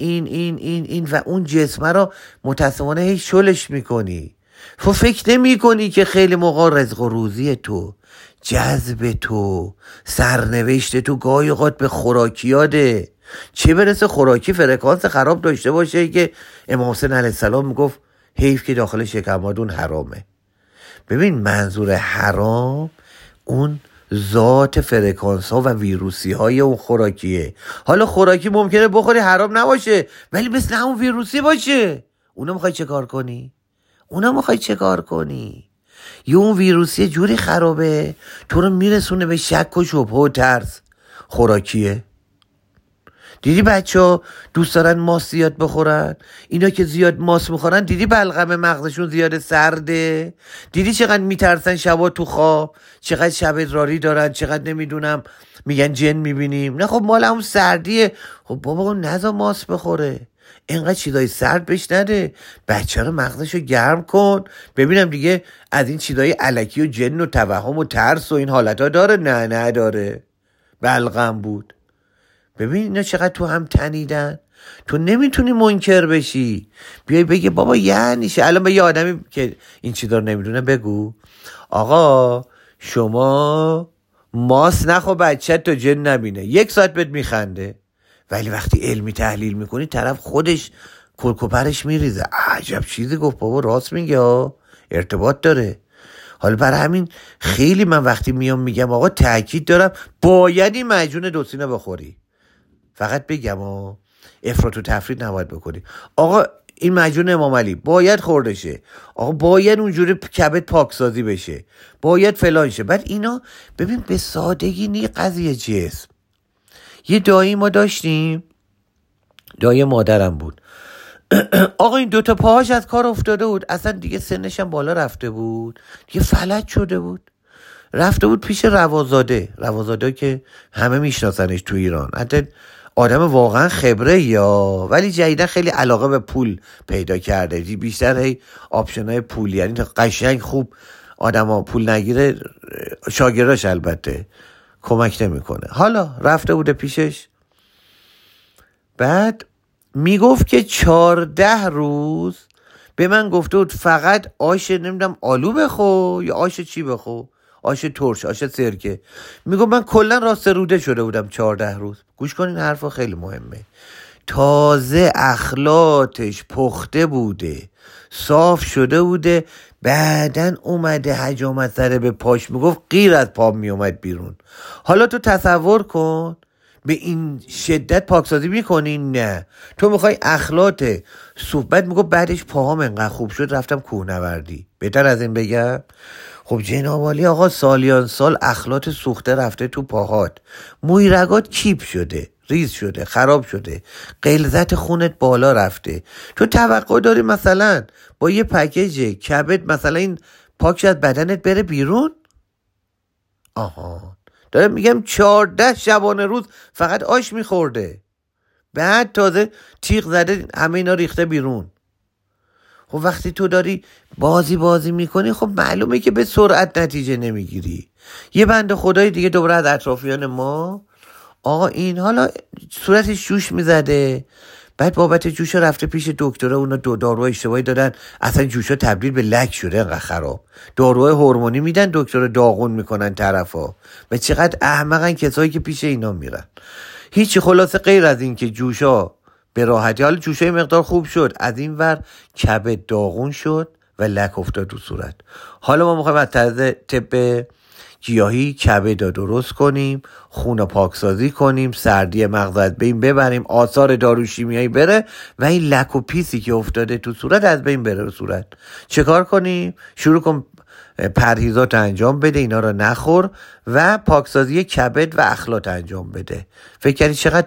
این و اون جسمه رو متاسفانه هی شلش میکنی. تو فکر نمی کنی که خیلی موقع رزق و روزی تو، جذب تو، سرنوشت تو گاهی اوقات به خوراکیاده. چه برسه خوراکی فرکانس خراب داشته باشه که امام حسین علیه السلام میگفت حیف که داخل شکمادون حرامه. ببین منظور حرام اون ذات فرکانس ها و ویروسی های اون خوراکیه. حالا خوراکی ممکنه بخوری حرام نباشه ولی مثل همون ویروسی باشه. اونا میخوای چه کار کنی؟ یه اون ویروس یه جوری خرابه تو رو میرسونه به شک و شبهه و ترس. خوراکیه. دیدی بچه ها دوست دارن ماست زیاد بخورن؟ اینا که زیاد ماست میخورن دیدی بلغم مغزشون زیاد سرده؟ دیدی چقدر میترسن شبا تو خواب؟ چقدر شب ادراری دارن؟ چقدر نمیدونم میگن جن میبینیم؟ نه خب مال همون سردیه. خب بابا نذار ماست بخوره، اینقدر چیزای سرد بهش نده، بچه رو مغزشو گرم کن ببینم دیگه از این چیزای الکی و جن و توهم و ترس و این حالت ها داره؟ نه نداره. بلغم بود. ببین اینا چقدر تو هم تنیدن. تو نمیتونی منکر بشی، بیای بگی بابا یعنی چه. الان به یه آدمی که این چیزا رو نمیدونه بگو آقا شما ماست نخو بچت تا جن نبینه، 1 ساعت بهت میخنده. ولی وقتی علمی تحلیل میکنی طرف خودش کلکوپرش میریزه. عجب چیزی گفت بابا، راست میگه ها، ارتباط داره. حالا برای همین خیلی من وقتی میام میگم آقا تاکید دارم باید این معجون دوسینا بخوری. فقط بگم افراط و تفرید نباید بکنی. آقا این معجون امام علی باید خورده شه، آقا باید اونجوری کبد پاکسازی بشه، باید فلان شه. بعد اینا ببین به سادگی نی قضیه جسم. یه دایی ما داشتیم، دایی مادرم بود. آقا این 2 پاهاش از کار افتاده بود، اصلا دیگه سنش هم بالا رفته بود، دیگه فلج شده بود. رفته بود پیش روازاده که همه میشناسنش تو ایران، حتی آدم واقعا خبره یا، ولی جدیدا خیلی علاقه به پول پیدا کرده، بیشتر هی آپشنای پولی، یعنی قشنگ خوب آدما پول نگیره، شاگرداش البته کمک نمیکنه. حالا رفته بوده پیشش، بعد میگفت که 14 روز به من گفته بود فقط آش نمیدونم آلو بخور یا آش چی بخور، آش ترش، آش سرکه. میگم من کلا راست روده شده بودم 14 روز. گوش کنین حرفا خیلی مهمه. تازه اخلاطش پخته بوده، صاف شده بوده، بعدن اومده حجامت سره به پاش، میگفت غیر از پام میومد بیرون. حالا تو تصور کن به این شدت پاکسازی میکنی؟ نه، تو میخوای اخلاط صحبت. میگفت بعدش پاهام انقدر خوب شد رفتم کوهنوردی. بهتر از این بگم؟ خب جناب عالی آقا سالیان سال اخلاط سوخته رفته تو پاهات، موی رگات کیپ شده، ریز شده، خراب شده، غلظت خونت بالا رفته. تو توقع داری مثلا با یه پکیج کبد مثلا این پاکش از بدنت بره بیرون؟ آها، دارم میگم 14 شبانه روز فقط آش میخورده، بعد تازه تیغ زده همه اینا ریخته بیرون. خب وقتی تو داری بازی میکنی خب معلومه که به سرعت نتیجه نمیگیری. یه بنده خدای دیگه دوباره از اطرافیان ما، آقا این حالا صورتش جوش میزده، بعد بابت جوش رفته پیش دکتره، اونا 2 دارو اشتباهی دادن، اصلا جوشا تبدیل به لک شده، انقدر خراب. داروهای هورمونی میدن، دکتر داغون میکنن طرفا. و چقدر احمقن کسایی که پیش اینا میرن. هیچی، خلاصه غیر از این که جوشا به راحتی، حالا جوشای مقدار خوب شد، از این ور کبد داغون شد و لک افتاد تو صورت. حالا ما میخوایم از طرز طب گیاهی کبد درست کنیم، خون پاکسازی کنیم، سردی مغز از بین ببریم، آثار داروشیمیایی بره و این لک و پیسی که افتاده تو صورت از بین بره رو صورت. چه کار کنیم؟ شروع کن پرهیزات انجام بده، اینا رو نخور و پاکسازی کبد و اخلاط انجام بده. فکر کردی چقدر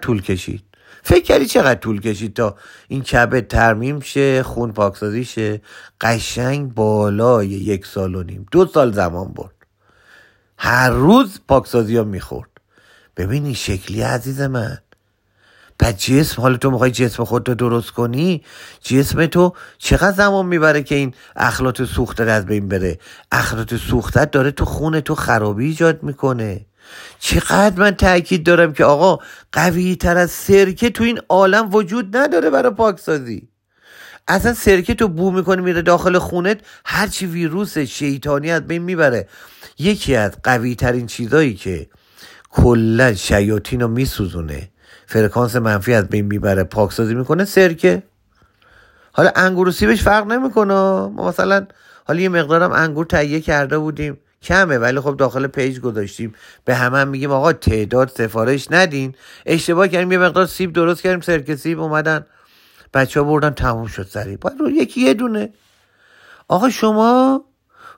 طول کشید تا این کبد ترمیم شه، خون پاکسازی شه؟ قشنگ بالای 1.5 سال، 2 سال زمان برد. هر روز پاکسازی ها میخورد. ببین این شکلی عزیز من. بعد جسم، حالا تو میخوای جسم خودتو درست کنی، جسم تو چقدر زمان میبره که این اخلاط سوخته از بین بره؟ اخلاط سوخته داره تو خون تو خرابی ایجاد میکنه. چقدر من تأکید دارم که آقا قوی تر از سرکه تو این عالم وجود نداره برای پاکسازی. اصلا سرکه تو بو میکنی میره داخل خونت، هرچی ویروس شیطانی از بین میبره. یکی از قوی ترین چیزایی که کلا شیاطین رو میسوزونه، فرکانس منفی از بین میبره، پاکسازی میکنه، سرکه. حالا انگور و سیبش فرق نمیکنه. ما مثلا حالا یه مقدارم انگور تهیه کرده بودیم، کمه ولی خب داخل پیج گذاشتیم، به همه میگیم آقا تعداد سفارش ندین. اشتباه کردیم یه مقدار سیب درست کردیم، سرکه سیب اومدن بچه‌ها بردن تموم شد سریع. باید رو یکی یه دونه. آقا شما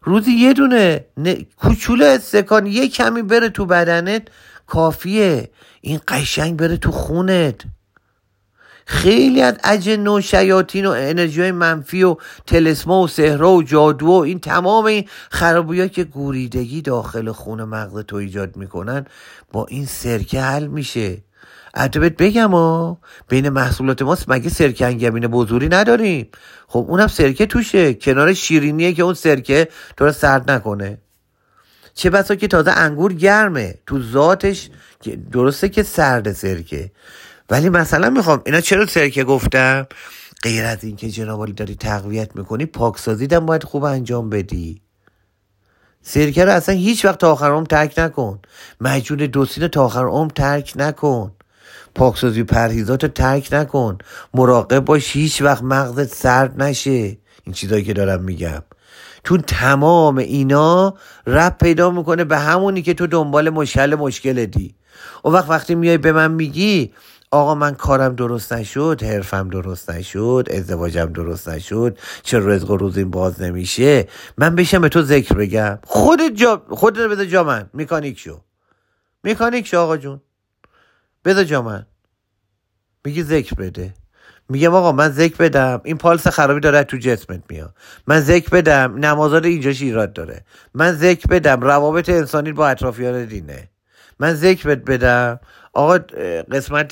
روزی یه دونه کوچولو استکان یه کمی بره تو بدنت کافیه. این قشنگ بره تو خونت. خیلی از اجن و شیاطین و انرژی های منفی و تلسما و سحرا و جادو و این تمام این خرابی‌ها که گوریدگی داخل خون مغز تو ایجاد میکنن با این سرکه حل میشه. البته بهت بگم بین محصولات ما مگه سرکه انگبین بزوری نداریم؟ خب اونم سرکه توشه، کنار شیرینیه که اون سرکه تو رو سرد نکنه. چه بسا که تازه انگور گرمه تو ذاتش، درسته که سرد سرکه، ولی مثلا میخوام اینا چرا سرکه گفتم؟ غیر از این که جناب عالی داری تقویت میکنی، پاکسازی هم باید خوب انجام بدی. سرکه رو اصلا هیچ وقت تا آخر عمر ترک نکن. مجون دوسین تا آخر عمر ترک نکن. پاکسازی پرهیزات رو ترک نکن. مراقب باش هیچ وقت مغزت سرد نشه. این چیزایی که دارم میگم، تو تمام اینا ربط پیدا میکنه به همونی که تو دنبال مشکل دی. و وقتی میای به من میگی آقا من کارم درست نشد، حرفم درست نشد، ازدواجم درست نشد، چرا رزق و روزیم باز نمیشه، من بشم به تو ذکر بگم؟ خودت بذار جا من. میکانیک شو آقا جون، بذار جا من. میگی ذکر بده، میگم آقا من ذکر بدم این پالس خرابی داره تو جسمت میاد، من ذکر بدم نمازات اینجاش ایراد داره، من ذکر بدم روابط انسانی با اطرافیان دینه، من ذکر بدم آقا قسمت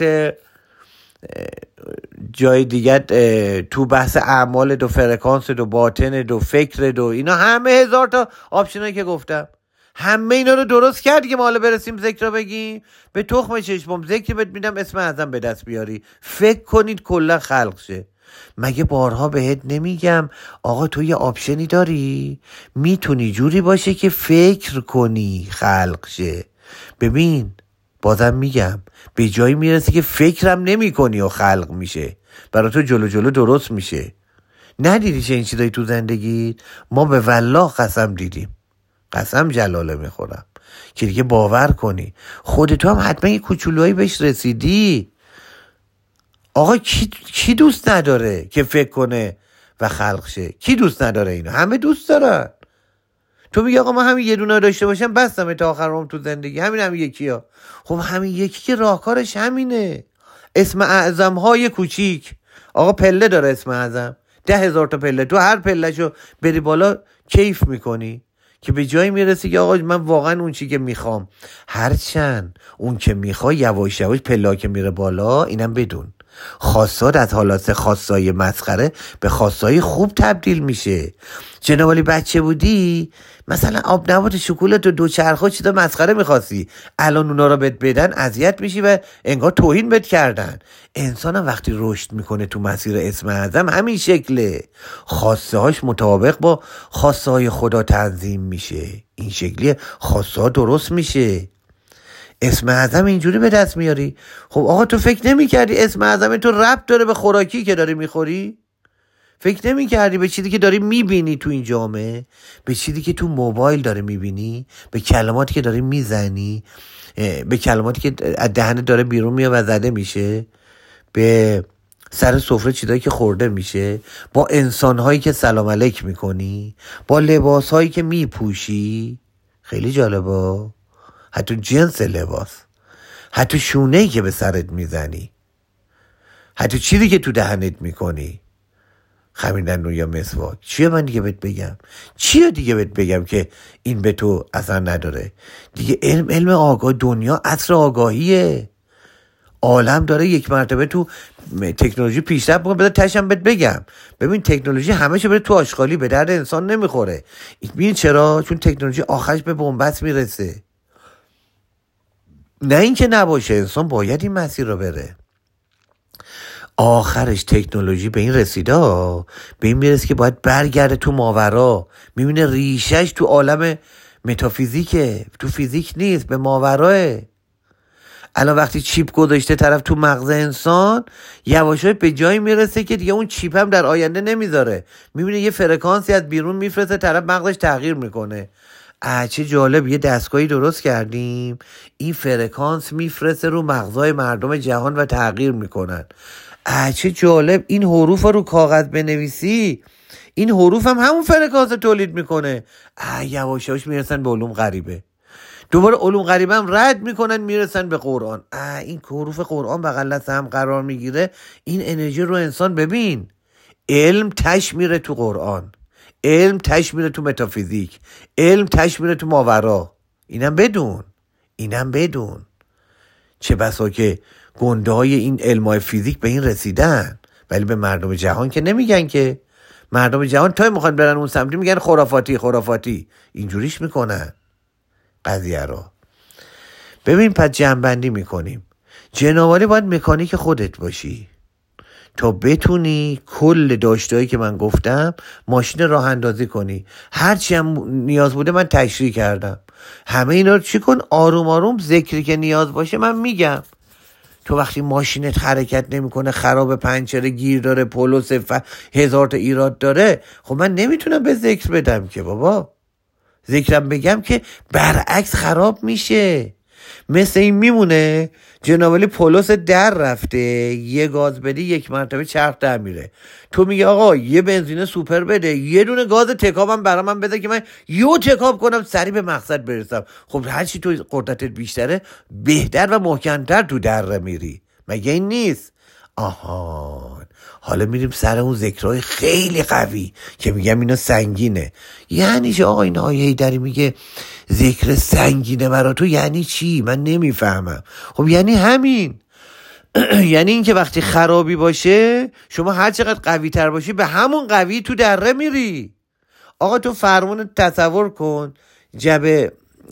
جای دیگر تو بحث اعمال دو فرکانس دو باطن دو فکر دو اینا همه هزار تا آپشنایی که گفتم، همه اینا رو درست کردی که ما حالا برسیم ذکر رو بگیم. به تخم چشمم ذکر بهت میدم اسم اعظم به دست بیاری، فکر کنید کلا خلق شه. مگه بارها بهت نمیگم آقا تو یه آپشنی داری، میتونی جوری باشه که فکر کنی خلق شه. ببین بازم میگم به جایی میرسی که فکرم نمی کنی و خلق میشه، برای تو جلو درست میشه. ندیدی چه این چیزایی تو زندگی؟ ما به والله قسم دیدیم، قسم جلاله میخورم که دیگه باور کنی. خودتو هم حتما یه کوچولویی بهش رسیدی. آقا کی دوست نداره که فکر کنه و خلق شه؟ کی دوست نداره اینو؟ همه دوست دارن. تو میگی آقا من همین یه دونه داشته باشم بستم تا آخر عمر تو زندگی، همین یکی ها. خب همین یکی که راهکارش همینه. اسم اعظم های کوچیک. آقا پله داره اسم اعظم، 10,000 تا پله، تو هر پلهشو بری بالا کیف میکنی که به جایی میرسی که آقا من واقعا اون چی که میخوام، هرچند اون که میخوای یواش یواش پله که میره بالا، اینم بدون خواستات از حالات خواستای مسخره به خواستای خوب تبدیل میشه. جناب علی بچه بودی مثلا آب نبات شکلات و دوچرخه چیزا مسخره میخواستی، الان اونا رو بهت بدن اذیت میشی و انگار توهین بهت کردن. انسان هم وقتی رشد میکنه تو مسیر اسم اعظم همین شکله، خواسته هاش مطابق با خواسته های خدا تنظیم میشه، این شکلی خواسته ها درست میشه. اسم اعظم اینجوری به دست میاری. خب آقا تو فکر نمی کردی اسم اعظم تو ربط داره به خوراکی که داری میخوری؟ فکر نمی کردی به چیزی که داری میبینی تو این جامعه، به چیزی که تو موبایل داری میبینی، به کلماتی که داری میزنی، به کلماتی که از دهنت داره بیرون میاد و زده میشه، به سر سفره چیزایی که خورده میشه، با انسانهایی که سلام علیک میکنی، با لباسهایی که میپوشی؟ خیلی جالبه. حتی جنس لباس، حتی شونه‌ای که به سرت میزنی، حتی چیزی که تو دهنت میکنی، خمیردن یا مسواک. چیه من دیگه بهت بگم که این به تو اثر نداره؟ دیگه علم آگاه، دنیا عصر آگاهیه، عالم داره یک مرتبه تو تکنولوژی پیشرفت میکنه. بذار تشم بهت بگم، ببین تکنولوژی همه‌شو بره تو آشغالی، به درد انسان نمیخوره. ببین چرا؟ چون تکنولوژی آخرش به بنبست میرسه. نه اینکه نباشه، انسان باید این مسیر رو بره. آخرش تکنولوژی به این رسیده، به این میرسه که باید برگرده تو ماورا. میبینه ریشش تو عالم متافیزیکه، تو فیزیک نیست، به ماوراه. الان وقتی چیپ گذاشته طرف تو مغز انسان، یواشای به جایی میرسه که دیگه اون چیپ هم در آینده نمیذاره. میبینه یه فرکانسی از بیرون میفرسته، طرف مغزش تغییر میکنه. چه جالب، یه دستگاهی درست کردیم این فرکانس میفرسته رو مغزای مردم جهان و تغییر میکنن. چه جالب، این حروف رو کاغذ بنویسی، این حروف هم همون فرکانس تولید میکنه. یواش یواش میرسن به علوم غریبه، دوباره علوم غریبه هم رد میکنن میرسن به قرآن. این حروف قرآن بغل دست هم قرار میگیره، این انرژی رو انسان ببین. علم تش میره تو قرآن، علم تش میره تو متافیزیک، علم تش میره تو ماورا. اینم بدون چه بسا که گنده های این علمای فیزیک به این رسیدن، ولی به مردم جهان که نمیگن. که مردم جهان تا میخوان برن اون سمتی میگن خرافاتی، اینجوریش میکنن قضیه رو. ببین پس جمع‌بندی میکنیم، جنابالی باید مکانیک خودت باشی تا بتونی کل داشتهایی که من گفتم ماشین راه اندازی کنی. هرچی هم نیاز بوده من تشریح کردم. همه اینا رو چی کن، آروم آروم، ذکری که نیاز باشه من میگم. تو وقتی ماشینت حرکت نمیکنه، خراب، پنچره، گیر داره، پولوس، هزار تا ایراد داره، خب من نمیتونم به ذکر بدم که بابا. ذکرم بگم که برعکس خراب میشه. مثل این میمونه جنابالی پولوس در رفته، یه گاز بدی 1 مرتبه چرخ در میره. تو میگه آقا یه بنزین سوپر بده، یه دونه گاز تکابم برا من بده که من یو تکاب کنم سریع به مقصد برسم. خب هرچی تو قدرتت بیشتره بهتر و محکمتر تو در میری، مگه این نیست؟ آهان، حالا میریم سر اون ذکرهای خیلی قوی که میگم اینا سنگینه. یعنی چه آقا این آیه هیدری میگه ذکر سنگینه برا تو، یعنی چی؟ من نمیفهمم. خب یعنی همین یعنی این که وقتی خرابی باشه شما هر چقدر قوی تر باشی به همون قوی تو دره میری. آقا تو فرمونت تصور کن، جبه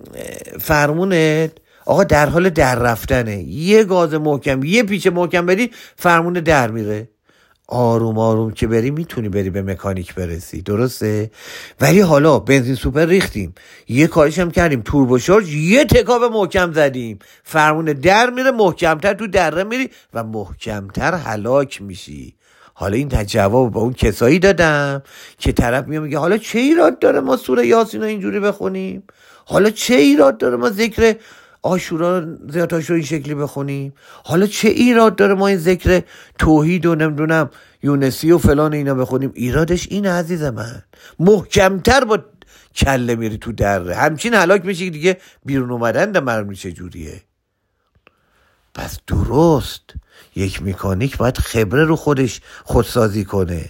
فرمونت آقا در حال در رفتنه، یه گاز محکم، یه پیچ محکم بری فرمون در میره. آروم آروم که بری میتونی بری به مکانیک برسی، درسته؟ ولی حالا بنزین سوپر ریختیم، یه کارش هم کردیم، توربو شارژ، یه تکاب محکم زدیم، فرمون در میره، محکمتر تو دره میری و محکمتر هلاک میشی. حالا این جواب با اون کسایی دادم که طرف میگه حالا چه ایراد داره ما سوره یاسین رو اینجوری بخونیم؟ حالا چه ایراد داره ما ذکر عاشورا زیاداشو این شکلی بخونیم؟ حالا چه ایراد داره ما این ذکر توحید و نمیدونم یونسی و فلان اینا بخونیم؟ ایرادش اینه عزیز من، محکمتر با کله میری تو دره، همچین هلاک میشه دیگه بیرون اومدن در میشه جوریه. پس درست یک مکانیک باید خبره رو خودش خودسازی کنه.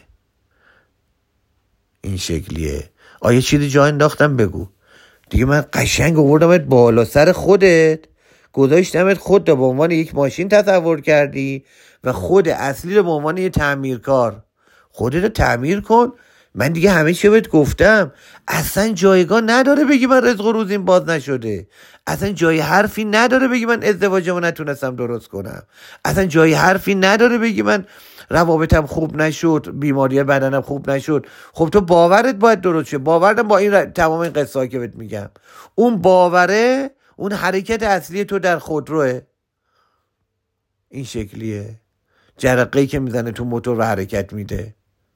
این شکلیه. آیا چیزی جا انداختم بگو دیگه. من قشنگ آوردمت بالا سر خودت، گذاشتمت خود به عنوان یک ماشین تصور کردی و خود اصلی رو به عنوان یک تعمیرکار. خودت رو تعمیر کن. من دیگه همه چی بهت گفتم. اصلا جایگاه نداره بگی من رزق و روزیم باز نشده. اصلا جای حرفی نداره بگی من ازدواجمو نتونستم درست کنم. اصلا جای حرفی نداره بگی من روابطم خوب نشد، بیماری بدنم خوب نشد. خب تو باورت باید درست شه. باورم با این تمام این قصه که بهت میگم، اون باوره اون حرکت اصلی تو در خودروه. این شکلیه. جرقه‌ای که میزنه تو موتور رو حرکت میده.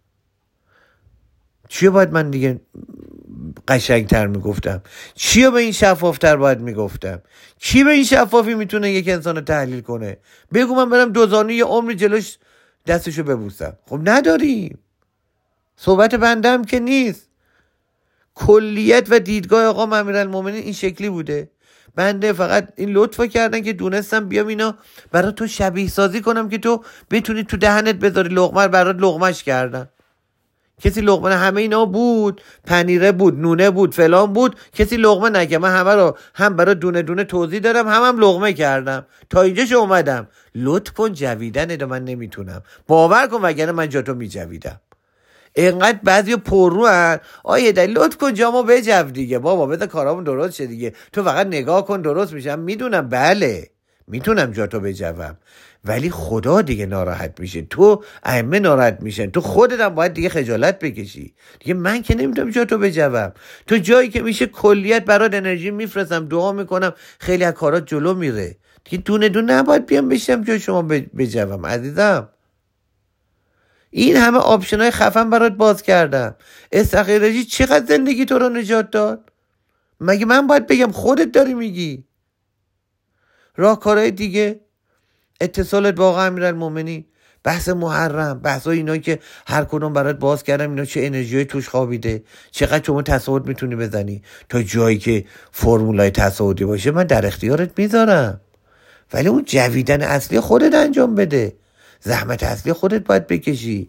چیه باید من دیگه قشنگتر میگفتم؟ چیه به این شفافتر باید میگفتم؟ کی به این شفافی میتونه یک انسان رو تحلیل کنه؟ بگو من برم دوزانو یه عمری جلوش دستشو ببوسم. خب نداریم. صحبت بنده هم که نیست. کلیت و دیدگاه آقا امیرالمومنین این شکلی بوده. بنده فقط این لطفا کردن که دونستم بیام اینا برای تو شبیه سازی کنم که تو بتونی تو دهنت بذاری لقمه، برات لقمش کردم. کسی لقمه همه اینا بود، پنیره بود، نونه بود، فلان بود، کسی لقمه نکرد. من همه رو هم برای دونه دونه توضیح دادم، هم لقمه کردم. تا اینجاش اومدم. لطف کن جویدن من نمیتونم. باور کن وگرنه من جا تو میجویدم. اینقدر بعضی پررو هن. آیه دایی لطف کن جامو بجو دیگه بابا، بذار کارامون درست شه دیگه. تو فقط نگاه کن درست میشم. میدونم بله میتونم جا تو بجوم، ولی خدا دیگه ناراحت میشه، تو ائمه ناراحت میشن، تو خودت هم باید دیگه خجالت بکشی دیگه. من که نمیتونم جا تو بجوم. تو جایی که میشه کلیت برات انرژی میفرستم، دعا میکنم، خیلی از کارات جلو میره دیگه. دونه دونه نباید بیام بشم جا شما بجوم عزیزم. این همه آپشن های خفن برات باز کردم. استخیرجی چقدر زندگی تو رو نجات داد؟ مگه من باید بگم؟ خودت داری میگی. راهکارهای دیگه، اتصالت با آقا امیرالمومنین، بحث محرم، بحث اینا که هر کدوم برات باز کردم، اینا چه انرژی توش خوابیده، چقدر شما تصاعد میتونی بزنی. تا جایی که فرمولای تصاعدی باشه من در اختیارت میذارم، ولی اون جویدن اصلی خودت انجام بده، زحمت اصلی خودت باید بکشی.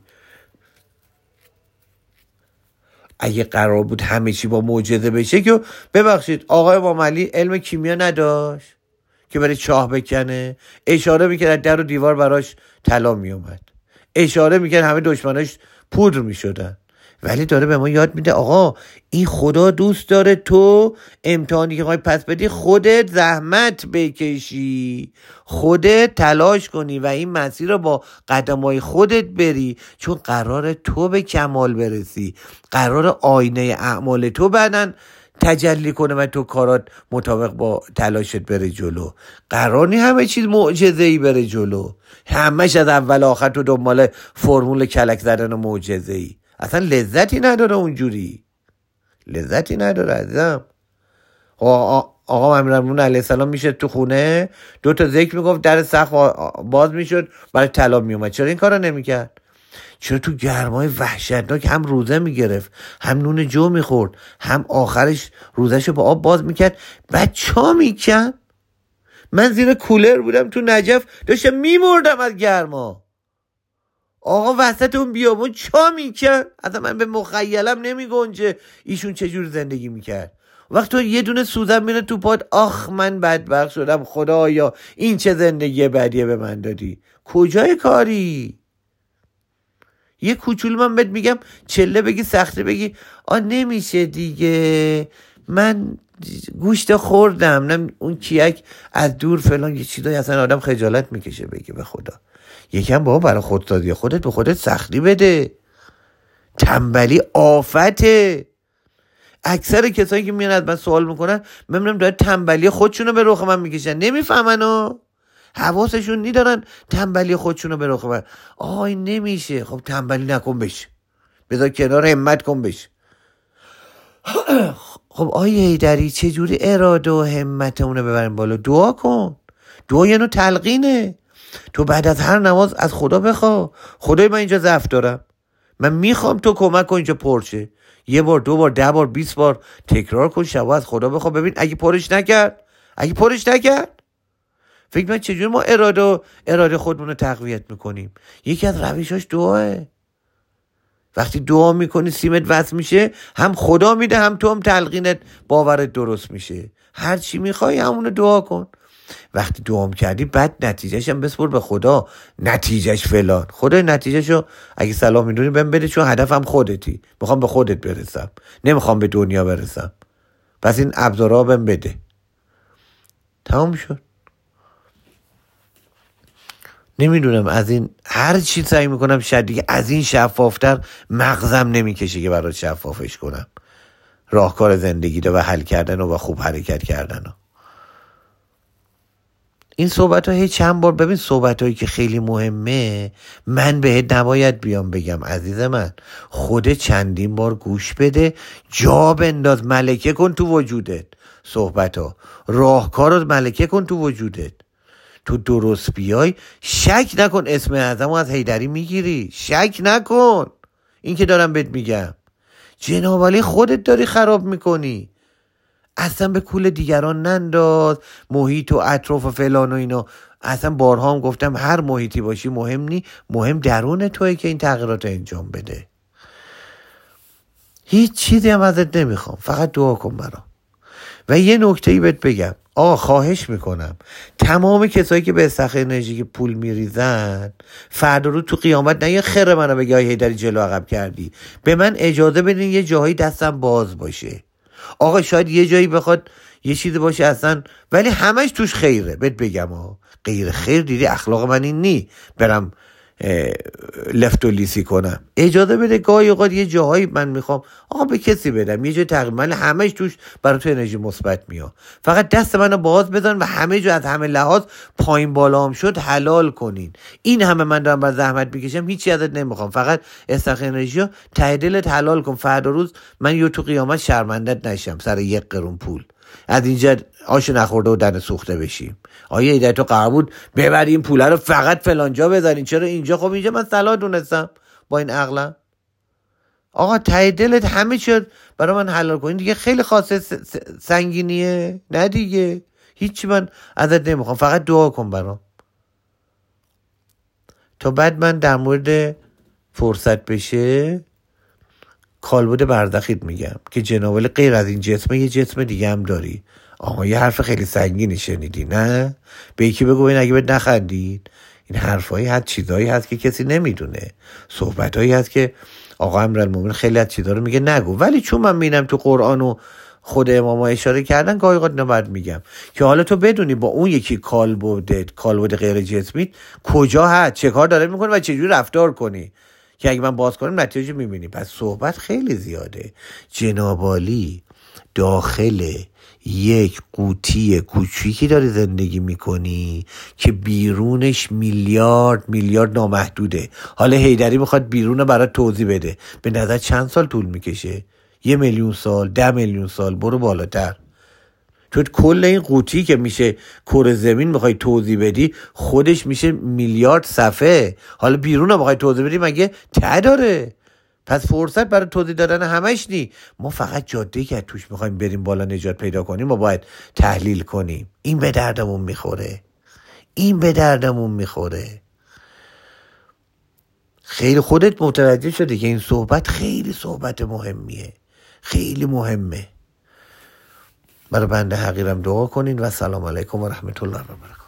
اگه قرار بود همه چی با معجزه بشه که ببخشید آقای امام علی علم کیمیا نداشت که برای چاه بکنه؟ اشاره میکرد در و دیوار براش طلا میومد، اشاره میکرد همه دشمناش پودر میشدن. ولی داره به ما یاد میده آقا این خدا دوست داره تو امتحانی که خواهی پس بدی خودت زحمت بکشی، خودت تلاش کنی و این مسیر رو با قدمای خودت بری، چون قرار تو به کمال برسی، قرار آینه اعمال تو بعدن تجلی کنه و تو کارات مطابق با تلاشت بره جلو. قرار نی همه چیز معجزه‌ای بره جلو، همش از اول آخر تو دنبال فرمول کلک زدن و معجزه‌ای. اصلا لذتی نداره، اونجوری لذتی نداره عزیزم. آقا امیرالمومنین علیه السلام میشه تو خونه 2 تا ذکر میگفت، در سقف باز میشد برای طلا میومد. چرا این کارو نمیکرد؟ چرا تو گرمای وحشتناک هم روزه میگرفت، هم نون جو میخورد، هم آخرش روزهشو با آب باز میکرد، بعد چا میکرد؟ من زیر کولر بودم تو نجف داشتم میمردم از گرما. آقا وسط اون بیابون چا میکرد؟ اصلا من به مخیلم نمیگنجه ایشون چجور زندگی میکرد. وقت تو یه دونه سوزن میره تو پاد، آخ من بدبخت شدم، خدایا این چه زندگی بدیه به من دادی. کجای کاری؟ یه کوچولو من بهت میگم چله بگی سخته بگی نمیشه دیگه، من گوشت خوردم، نه اون کیک از دور فلان، یه چیزایی اصلا آدم خجالت میکشه بگه به خدا. یکم بابا برای خودسازی خودت به خودت سختی بده. تنبلی آفته. اکثر کسایی که میان از من سوال میکنن میبینم داره تنبلی خودشونو به رخ من میکشن، نمیفهمن حواسشون ندارن تنبلی خودشونو به رخ من. این نمیشه. خب تنبلی نکن بشه، بذار کنار، همت کن بشه. خب حیدری چجوری اراده و همت اونو ببریم بالا؟ دعا کن. دعا یه نوع تلقینه. تو بعد از هر نماز از خدا بخوا، خدای من اینجا ضعف دارم، من میخوام تو کمک کن اینجا پرشه. 1 بار 2 بار 10 بار 20 بار تکرار کن، شبا از خدا بخوا. ببین اگه پرش نکرد فکر من چجوری ما اراده خودمون رو تقویت میکنیم؟ یکی از روشاش دعاه. وقتی دعا میکنی سیمت وصل میشه، هم خدا میده هم تو هم تلقینت باورت درست میشه. هر چی میخوای همونو دعا کن. وقتی دعام کردی بعد نتیجهش هم بسپر به خدا، نتیجهش فلان، خدا نتیجهشو اگه صلاح میدونی بهم بده، چون هدفم خودتی، میخوام به خودت برسم، نمیخوام به دنیا برسم، پس این ابزارا بهم بده. تمام شد. نمیدونم از این هر چی سعی میکنم شاید دیگه از این شفافتر مغزم نمیکشه که برات شفافش کنم راهکار زندگی رو و حل کردن و خوب حرکت کردن و این صحبت ها. چند بار ببین صحبت هایی که خیلی مهمه من بهت نباید بیام بگم عزیز من، خود چندین بار گوش بده، جا بنداز، ملکه کن تو وجودت صحبت ها، راهکار رو ملکه کن تو وجودت. تو درست بیای شک نکن اسم اعظم از حیدری میگیری، شک نکن. این که دارم بهت میگم جناب علی خودت داری خراب میکنی. اصلا به کول دیگران ننداز، محیط و اطراف و فلان و اینا. اصلا بارها هم گفتم هر محیطی باشی مهم نی، مهم درون توئه که این تغییرات انجام بده. هیچ چیزی هم ازت نمیخوام، فقط دعا کن برام. و یه نکته‌ای بهت بگم، خواهش میکنم تمام کسایی که به استخر انرژی پول میریزن فردا رو تو قیامت نه یه خیر منو بگی آی حیدری جلو عقب کردی. به من اجازه بدین یه جاهایی دستم باز باشه. شاید یه جایی بخواد یه چیزی باشه اصلا، ولی همش توش خیره. بهت بگم غیر خیر دیدی اخلاق من این نی برم لفت و لیسی کنم. اجازه بده گاهی اوقات یه جاهایی من میخوام به کسی بدم، یه جای تقریبا همش توش برای تو انرژی مثبت میاد. فقط دست منو باز بزن و همه جا از همه لحاظ پایین بالا هم شد حلال کنین. این همه من دارم بر زحمت میکشم، هیچی ازت نمیخوام، فقط استخر انرژی ته دلت حلال کن. فردا روز من تو قیامت شرمندت نشم سر 1 قرون پول. از اینجا آش نخورده و دن سوخته بشیم. آیا ایده تو قرار بود ببری این پوله رو فقط فلانجا بذارین؟ چرا اینجا؟ خب اینجا من صلاح دونستم با این عقلم. آقا ته دلت همه چی برای من حلال کنین دیگه. خیلی خاصه سنگینیه؟ نه دیگه هیچی من ازت نمیخوام، فقط دعا کن برام. تا بعد من در مورد فرصت بشه کالبد بردخیت میگم که جناب غیر از این جسم یه جسم دیگه هم داری. آقا یه حرف خیلی سنگینی شنیدی نه؟ به یکی بگو این اگه بهت نخندید. این حرفایی هست، چیزایی هست که کسی نمیدونه، صحبتایی هست که آقا امیرالمومنین خیلی از چیزا رو میگه نگو، ولی چون من میبینم تو قرآن و خود اماما اشاره کردن گاهی اوقات نباید میگم که حالا تو بدونی با اون یکی کالبد غیر جسمی کجا هست، چه کار داره میکنه و چجوری رفتار کنی که اگه من باز کنم نتیجه میبینی. پس صحبت خیلی زیاده. جناب عالی داخل یک قوطی کوچیکی داری زندگی میکنی که بیرونش میلیارد نامحدوده. حالا حیدری میخواد بیرون برات توضیح بده، به نظر چند سال طول میکشه؟ 1,000,000 سال، 10,000,000 سال، برو بالاتر. تو کل این قوطی که میشه کره زمین میخوای توضیح بدی خودش میشه میلیارد صفحه. حالا بیرون هم میخوای توضیح بدی مگه ته داره؟ پس فرصت برای توضیح دادن همش نی. ما فقط جاده‌ای که توش میخوایم بریم بالا نجات پیدا کنیم ما باید تحلیل کنیم. این به دردمون میخوره. خیلی خودت متوجه شدی که این صحبت خیلی صحبت مهمیه، خیلی مهمه. برای بنده حقیرم دعا کنین و سلام علیکم و رحمت الله و برکاته.